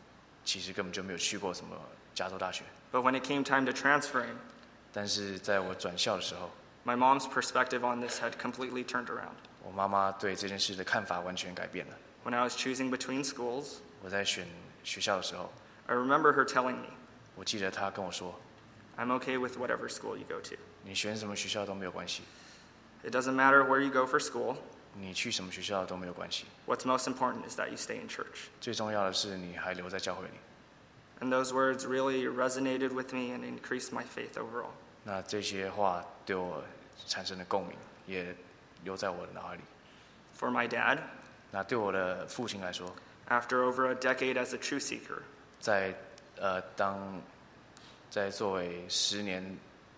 其实根本就没有去过什么加州大学。 But when it came time to transferring, 但是在我转校的时候， my mom's perspective on this had completely turned around. 我妈妈对这件事的看法完全改变了。 When I was choosing between schools, 我在选学校的时候， I remember her telling me, 我记得她跟我说 I'm okay with whatever school you go to. 你选什么学校都没有关系， It doesn't matter where you go for school. 你去什么学校都没有关系， What's most important is that you stay in church. 最重要的是你还留在教会里。 And those words really resonated with me and increased my faith overall. 那这些话对我产生了共鸣，也留在我的脑海里。 For my dad, 那对我的父亲来说， after over a decade as a truth seeker, 在呃当在作为十年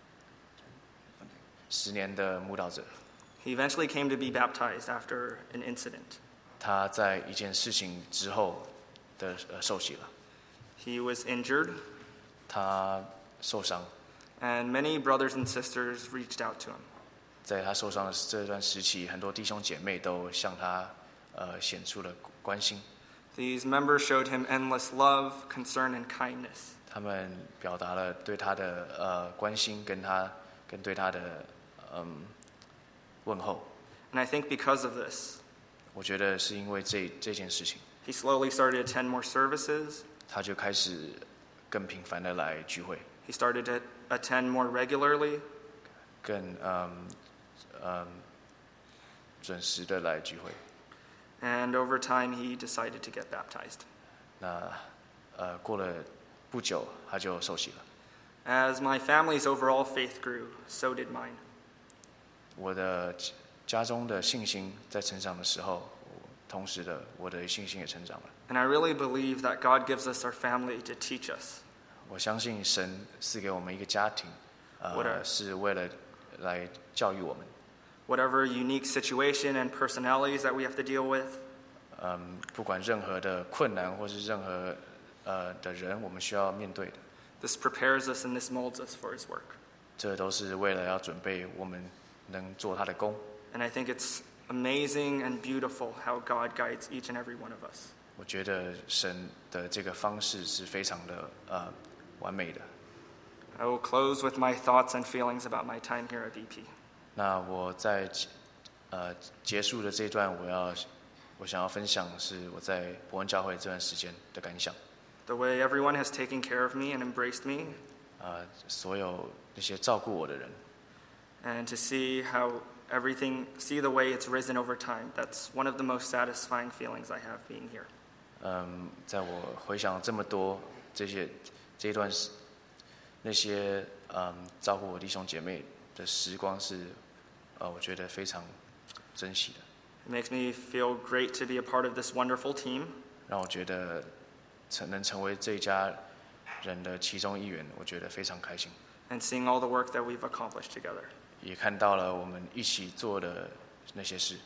十年的慕道者， he eventually came to be baptized after an incident. 他在一件事情之后的呃受洗了， He was injured, 他受伤， and many brothers and sisters reached out to him. 在他受伤的这段时期，很多弟兄姐妹都向他呃显出了关心， These members showed him endless love, concern, and kindness. 他们表达了对他的呃关心，跟他跟对他的嗯问候。 And I think because of this, 我觉得是因为这这件事情， he slowly started to attend more services. 他就开始更频繁的来聚会， He started to attend more regularly. 更嗯嗯准时的来聚会。 And over time, he decided to get baptized. 那呃过了不久，他就受洗了。 As my family's overall faith grew, so did mine. 我的家中的信心在成长的时候，同时的我的信心也成长了。 And I really believe that God gives us our family to teach us. 我相信神赐给我们一个家庭， What 呃， are- 是为了来教育我们。 Whatever unique situation and personalities that we have to deal with, 嗯，不管任何的困难或是任何呃的人，我们需要面对的， this prepares us and this molds us for his work. 这都是为了要准备我们能做他的工。 And I think it's amazing and beautiful how God guides each and every one of us. 我觉得神的这个方式是非常的呃完美的。 I will close with my thoughts and feelings about my time here at B P. 那我在呃结束的这段，我要我想要分享的是我在伯恩教会这段时间的感想。 The way everyone has taken care of me and embraced me, 呃，所有那些照顾我的人， and to see how everything, see the way it's risen over time. That's one of the most satisfying feelings I have being here. 嗯，在我回想这么多这些这一段时那些嗯照顾我弟兄姐妹的时光是，呃，我觉得非常珍惜的， It makes me feel great to be a part of this wonderful team. 让我觉得成能成为这一家人的其中一员，我觉得非常开心。 And seeing all the work that we've accomplished together. 也看到了我们一起做的那些事。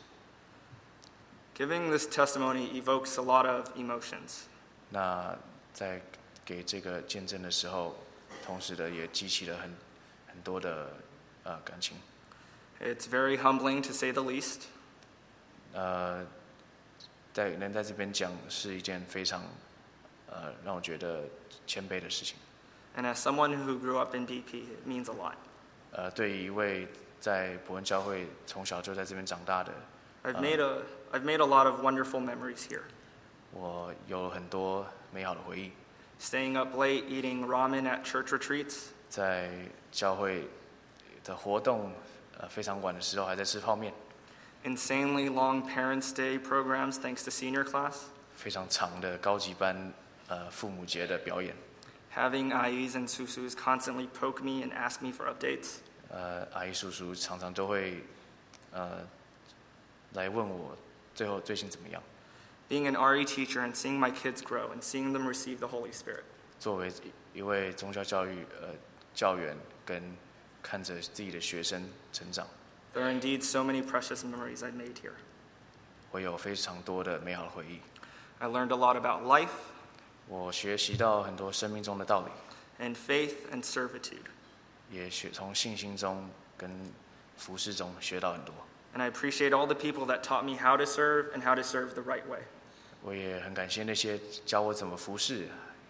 Giving this testimony evokes a lot of emotions. 那在给这个见证的时候，同时的也激起了很很多的呃感情。 It's very humbling to say the least. 呃，在能在这边讲是一件非常呃让我觉得谦卑的事情。 And as someone who grew up in B P, it means a lot. 呃，对于一位在伯恩教会从小就在这边长大的， I've made a I've made a lot of wonderful memories here. 我有很多美好的回忆。 Staying up late, eating ramen at church retreats, 在教会的活动，呃，非常晚的时候还在吃泡面， insanely long Parents' Day programs thanks to senior class, 非常长的高级班，呃，父母节的表演， having Ais and Susus constantly poke me and ask me for updates, 呃，阿姨叔叔常常都会，呃，来问我最后最近怎么样。 being an R E teacher and seeing my kids grow and seeing them receive the Holy Spirit. 作为一位宗教教育呃教员，跟看着自己的学生成长， There are indeed so many precious memories I made here. 我有非常多的美好的回忆。 I learned a lot about life 我学习到很多生命中的道理， and faith and servitude. 也学从信心中跟服侍中学到很多。 And I appreciate all the people that taught me how to serve and how to serve the right way. 我也很感谢那些教我怎么服侍，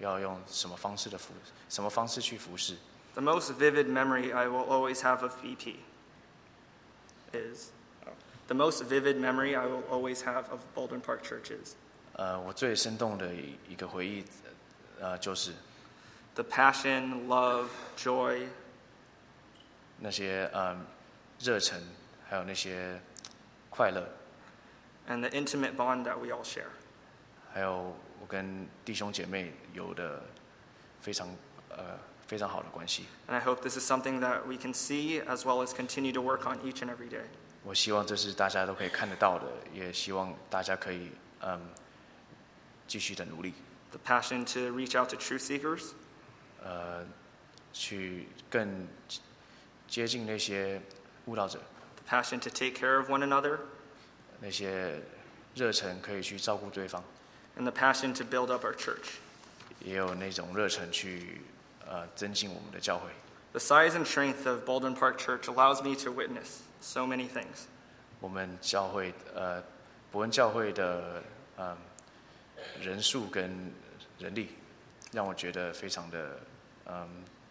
要用什么方式的服什么方式去服侍。 The most vivid memory I will always have of B P is oh, the most vivid memory I will always have of Baldwin Park Church is 呃，我最生动的一一个回忆，呃，就是 the passion, love, joy, 那些呃热忱，还有那些快乐， and the intimate bond that we all share. 还有我跟弟兄姐妹有的非常呃非常好的关系。 And I hope this is something that we can see as well as continue to work on each and every day. 我希望这是大家都可以看得到的，也希望大家可以嗯继续的努力， The passion to reach out to truth seekers, 呃，去更接近那些悟道者， the passion to take care of one another, 那些热忱可以去照顾对方， and the passion to build up our church. 也有那种热忱去呃增进我们的教会。 The size and strength of Baldwin Park Church allows me to witness so many things. 我们教会呃伯恩教会的嗯人数跟人力，让我觉得非常的嗯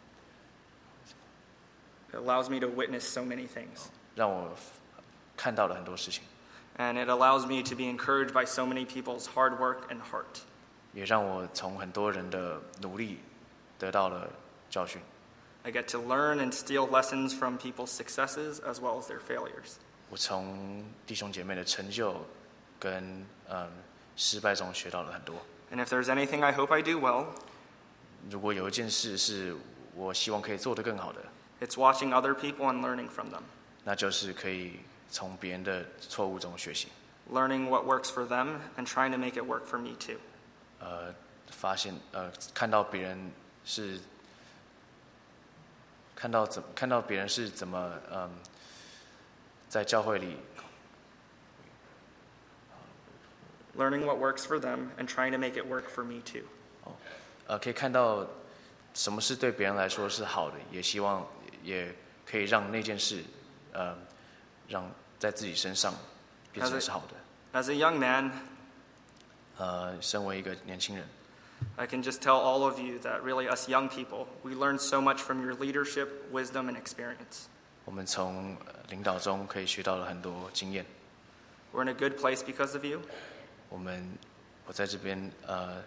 It allows me to witness so many things. 让我看到了很多事情， And it allows me to be encouraged by so many people's hard work and heart. 也让我从很多人的努力得到了教训。 I get to learn and steal lessons from people's successes as well as their failures. 我从弟兄姐妹的成就跟嗯失败中学到了很多。 And if there's anything I hope I do well, 如果有一件事是我希望可以做得更好的， it's watching other people and learning from them. 那就是可以从别人的错误中学习， Learning what works for them and trying to make it work for me too. 呃，发现呃看到别人是看到怎看到别人是怎么嗯在教会里 Learning what works for them and trying to make it work for me too. 呃可以看到什么是对别人来说是好的，也希望也可以让那件事呃让在自己身上变成是好的。 As a young man, 呃，身为一个年轻人， I can just tell all of you that really us young people, we learn so much from your leadership, wisdom, and experience. 我们从呃领导中可以学到了很多经验。 We're in a good place because of you. 我们我在这边呃，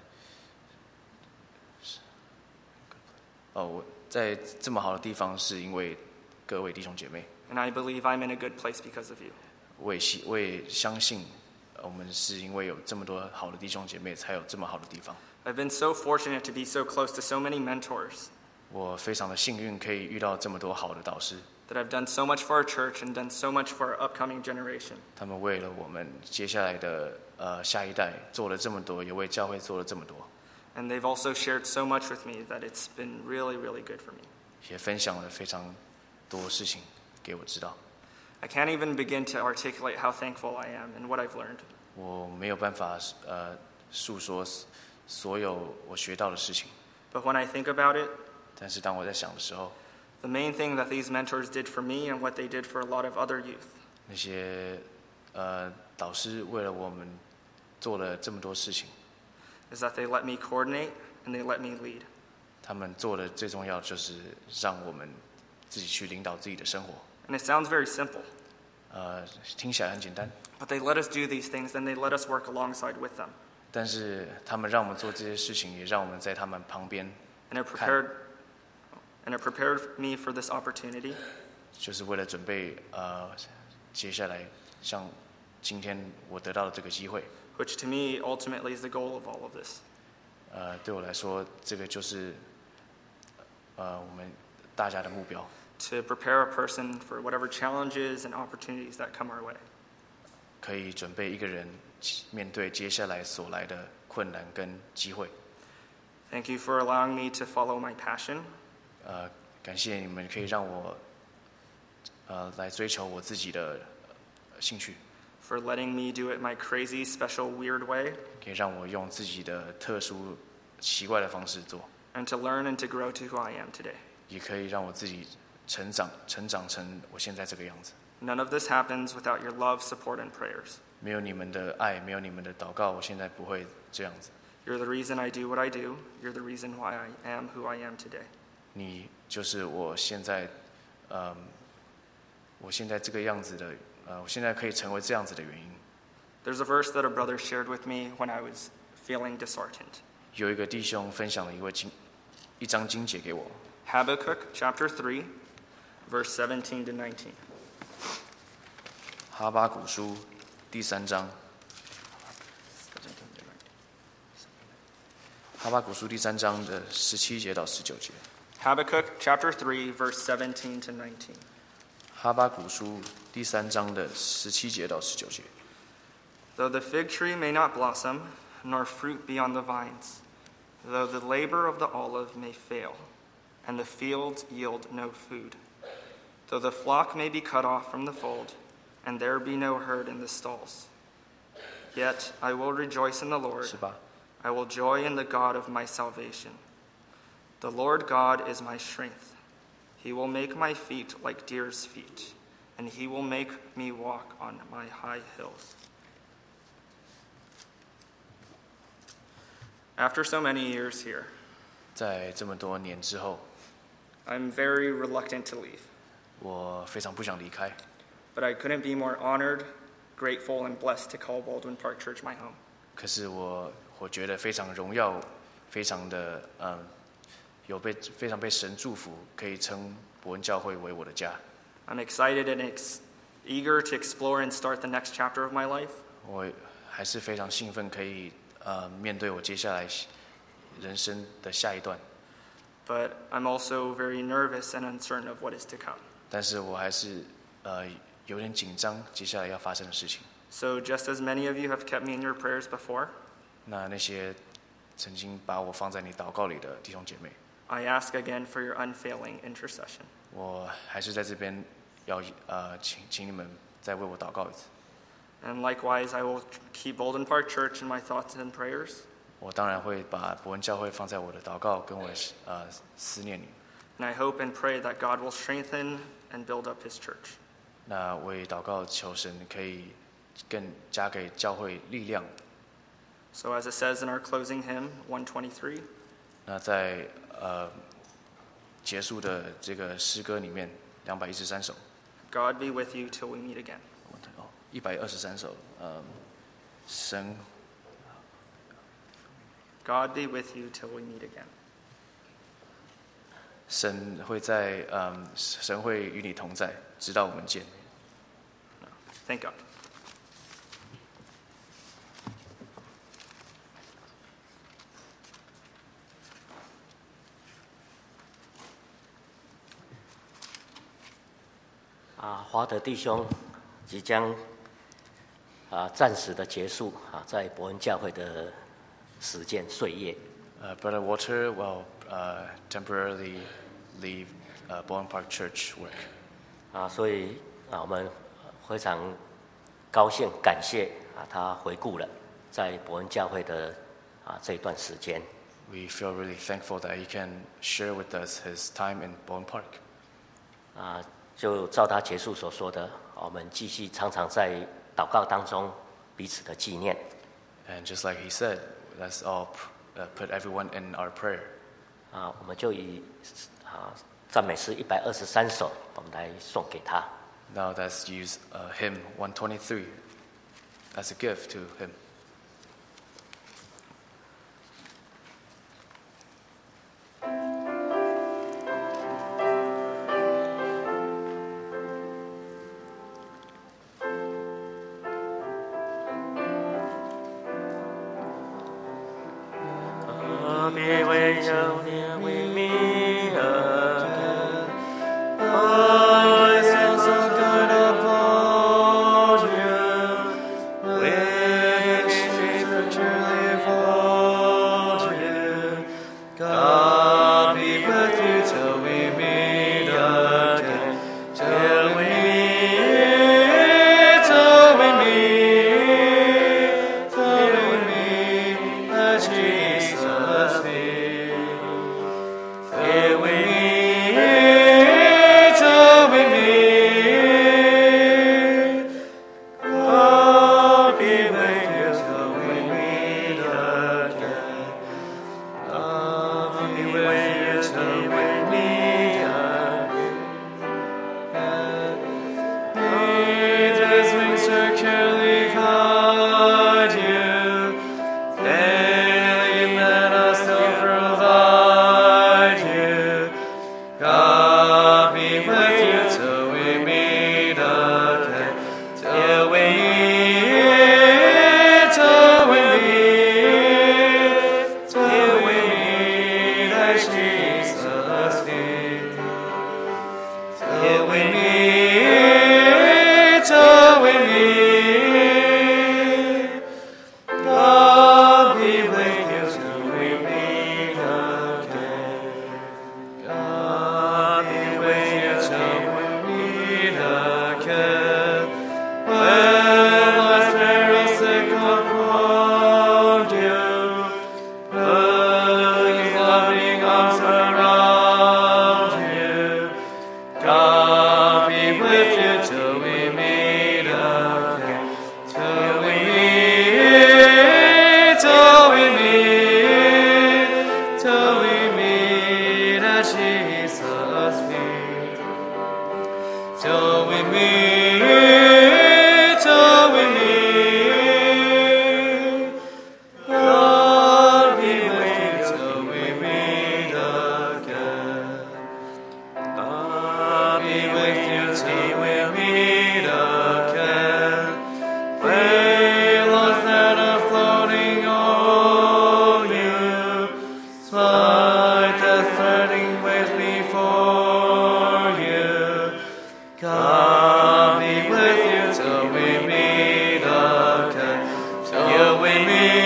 哦，我在这么好的地方是因为各位弟兄姐妹， And I believe I'm in a good place because of you. 我也希我也相信，呃我们是因为有这么多好的弟兄姐妹，才有这么好的地方。 I've been so fortunate to be so close to so many mentors, 我非常的幸运，可以遇到这么多好的导师， that I've done so much for our church and done so much for our upcoming generation. 他们为了我们接下来的呃下一代做了这么多，也为教会做了这么多， And they've also shared so much with me that it's been really, really good for me. 也分享了非常多事情给我知道。 I can't even begin to articulate how thankful I am and what I've learned. 我没有办法呃诉说所有我学到的事情， But when I think about it, 但是当我在想的时候， the main thing that these mentors did for me and what they did for a lot of other youth 那些呃导师为了我们做了这么多事情， is that they let me coordinate and they let me lead. 他们做的最重要就是让我们自己去领导自己的生活。 And it sounds very simple, 呃，听起来很简单， but they let us do these things and they let us work alongside with them. 但是他们让我们做这些事情，也让我们在他们旁边， And it prepared, and it prepared me for this opportunity. 就是为了准备呃接下来像今天我得到的这个机会。 Which to me ultimately is the goal of all of this. 呃，对我来说，这个就是呃我们大家的目标， To prepare a person for whatever challenges and opportunities that come our way. 可以准备一个人面对接下来所来的困难跟机会。 Thank you for allowing me to follow my passion. 呃，感谢你们可以让我呃来追求我自己的呃兴趣， For letting me do it my crazy, special, weird way. 可以让我用自己的特殊、奇怪的方式做， And to learn and to grow to who I am today. 也可以让我自己成长、成长成我现在这个样子。 None of this happens without your love, support, and prayers. 没有你们的爱，没有你们的祷告，我现在不会这样子。 You're the reason I do what I do. You're the reason why I am who I am today. 你就是我现在，嗯，我现在这个样子的，呃，我现在可以成为这样子的原因。 There's a verse that a brother shared with me when I was feeling disheartened. 有一个弟兄分享了一位经一章经节给我， Habakkuk chapter three, verse seventeen to nineteen. 哈巴谷书第三章。哈巴谷书第三章的十七节到十九节。 Habakkuk chapter three, verse seventeen to nineteen. 哈巴谷书第三章的十七节到十九节。 Though the fig tree may not blossom, nor fruit be on the vines, though the labor of the olive may fail, and the fields yield no food, though the flock may be cut off from the fold, and there be no herd in the stalls, yet I will rejoice in the Lord. 十八。 I will joy in the God of my salvation. The Lord God is my strength. He will make my feet like deer's feet, and he will make me walk on my high hills. After so many years here, 在这么多年之后， I'm very reluctant to leave, 我非常不想离开， but I couldn't be more honored, grateful, and blessed to call Baldwin Park Church my home. 可是我我觉得非常荣耀，非常的嗯，有被非常被神祝福，可以称伯恩教会为我的家。 I'm excited and ex- eager to explore and start the next chapter of my life. 我还是非常兴奋，可以呃面对我接下来人生的下一段。 But I'm also very nervous and uncertain of what is to come. 但是我还是呃有点紧张，接下来要发生的事情。 So just as many of you have kept me in your prayers before, 那那些曾经把我放在你祷告里的弟兄姐妹， I ask again for your unfailing intercession. 我还是在这边要呃请请你们再为我祷告一次。 And likewise, I will keep Bolden Park Church in my thoughts and prayers. 我当然会把伯恩教会放在我的祷告跟我的呃思念里。 And I hope and pray that God will strengthen and build up his church. 那我也祷告求神可以更加给教会力量。 So as it says in our closing hymn, one twenty-three, 那在呃结束的这个诗歌里面，两百一十三首， God be with you till we meet again. 哦，一百二十三首，呃，神 God be with you till we meet again. 神会在嗯神会与你同在，直到我们见。 Thank God. 啊，华德弟兄即将啊暂时的结束啊，在伯恩教会的实践岁月。 Uh, Brother Walter will uh, temporarily leave uh, Bowen Park Church work. 啊，所以啊，我们非常高兴感谢啊，他回顾了在伯恩教会的啊这一段时间。 We feel really thankful that he can share with us his time in Bowen Park. 啊，就照他结束所说的，我们继续常常在祷告当中彼此的纪念。 And just like he said, let's all uh, put everyone in our prayer. 啊，我们就以啊赞美诗一百二十三首，我们来送给他。 Now let's use uh, hymn one twenty-three as a gift to him. With Jesus feet. Till we meet, till we meet. God be with you till we meet again. God be with you till we meet again. When life's perils take upon you, put His loving arms around you. God be with you till we meet again. Till we meet, till we meet, till we meet at Jesus' feet. Till we meet, till we meet. God be with you till we meet again. God be with you till we meet again. Whales that are floating on you, fight the threatening waves before you. God be with you till we meet again. Till we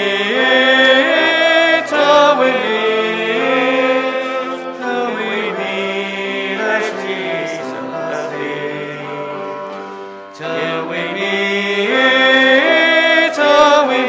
meet, till we meet, till we meet at Jesus' feet. Till we meet, till we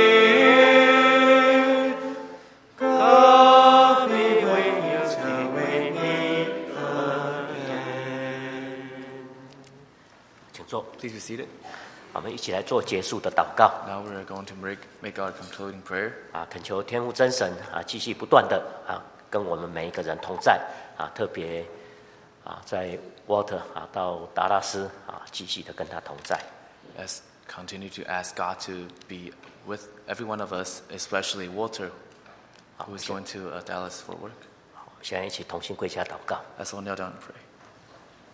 meet. God be with you till we meet again. 请坐。 Please be seated. 我们一起来做结束的祷告 Now we're going to make, make our concluding prayer. 啊，恳求天父真神啊，继续不断的啊，跟我们每一个人同在啊，特别啊，在 Water 啊到达拉斯啊，继续的跟他同在。 Let's continue to ask God to be with every one of us, especially Walter, who is going to uh, Dallas for work. 现在一起同心跪下祷告。 Let's all kneel down and pray.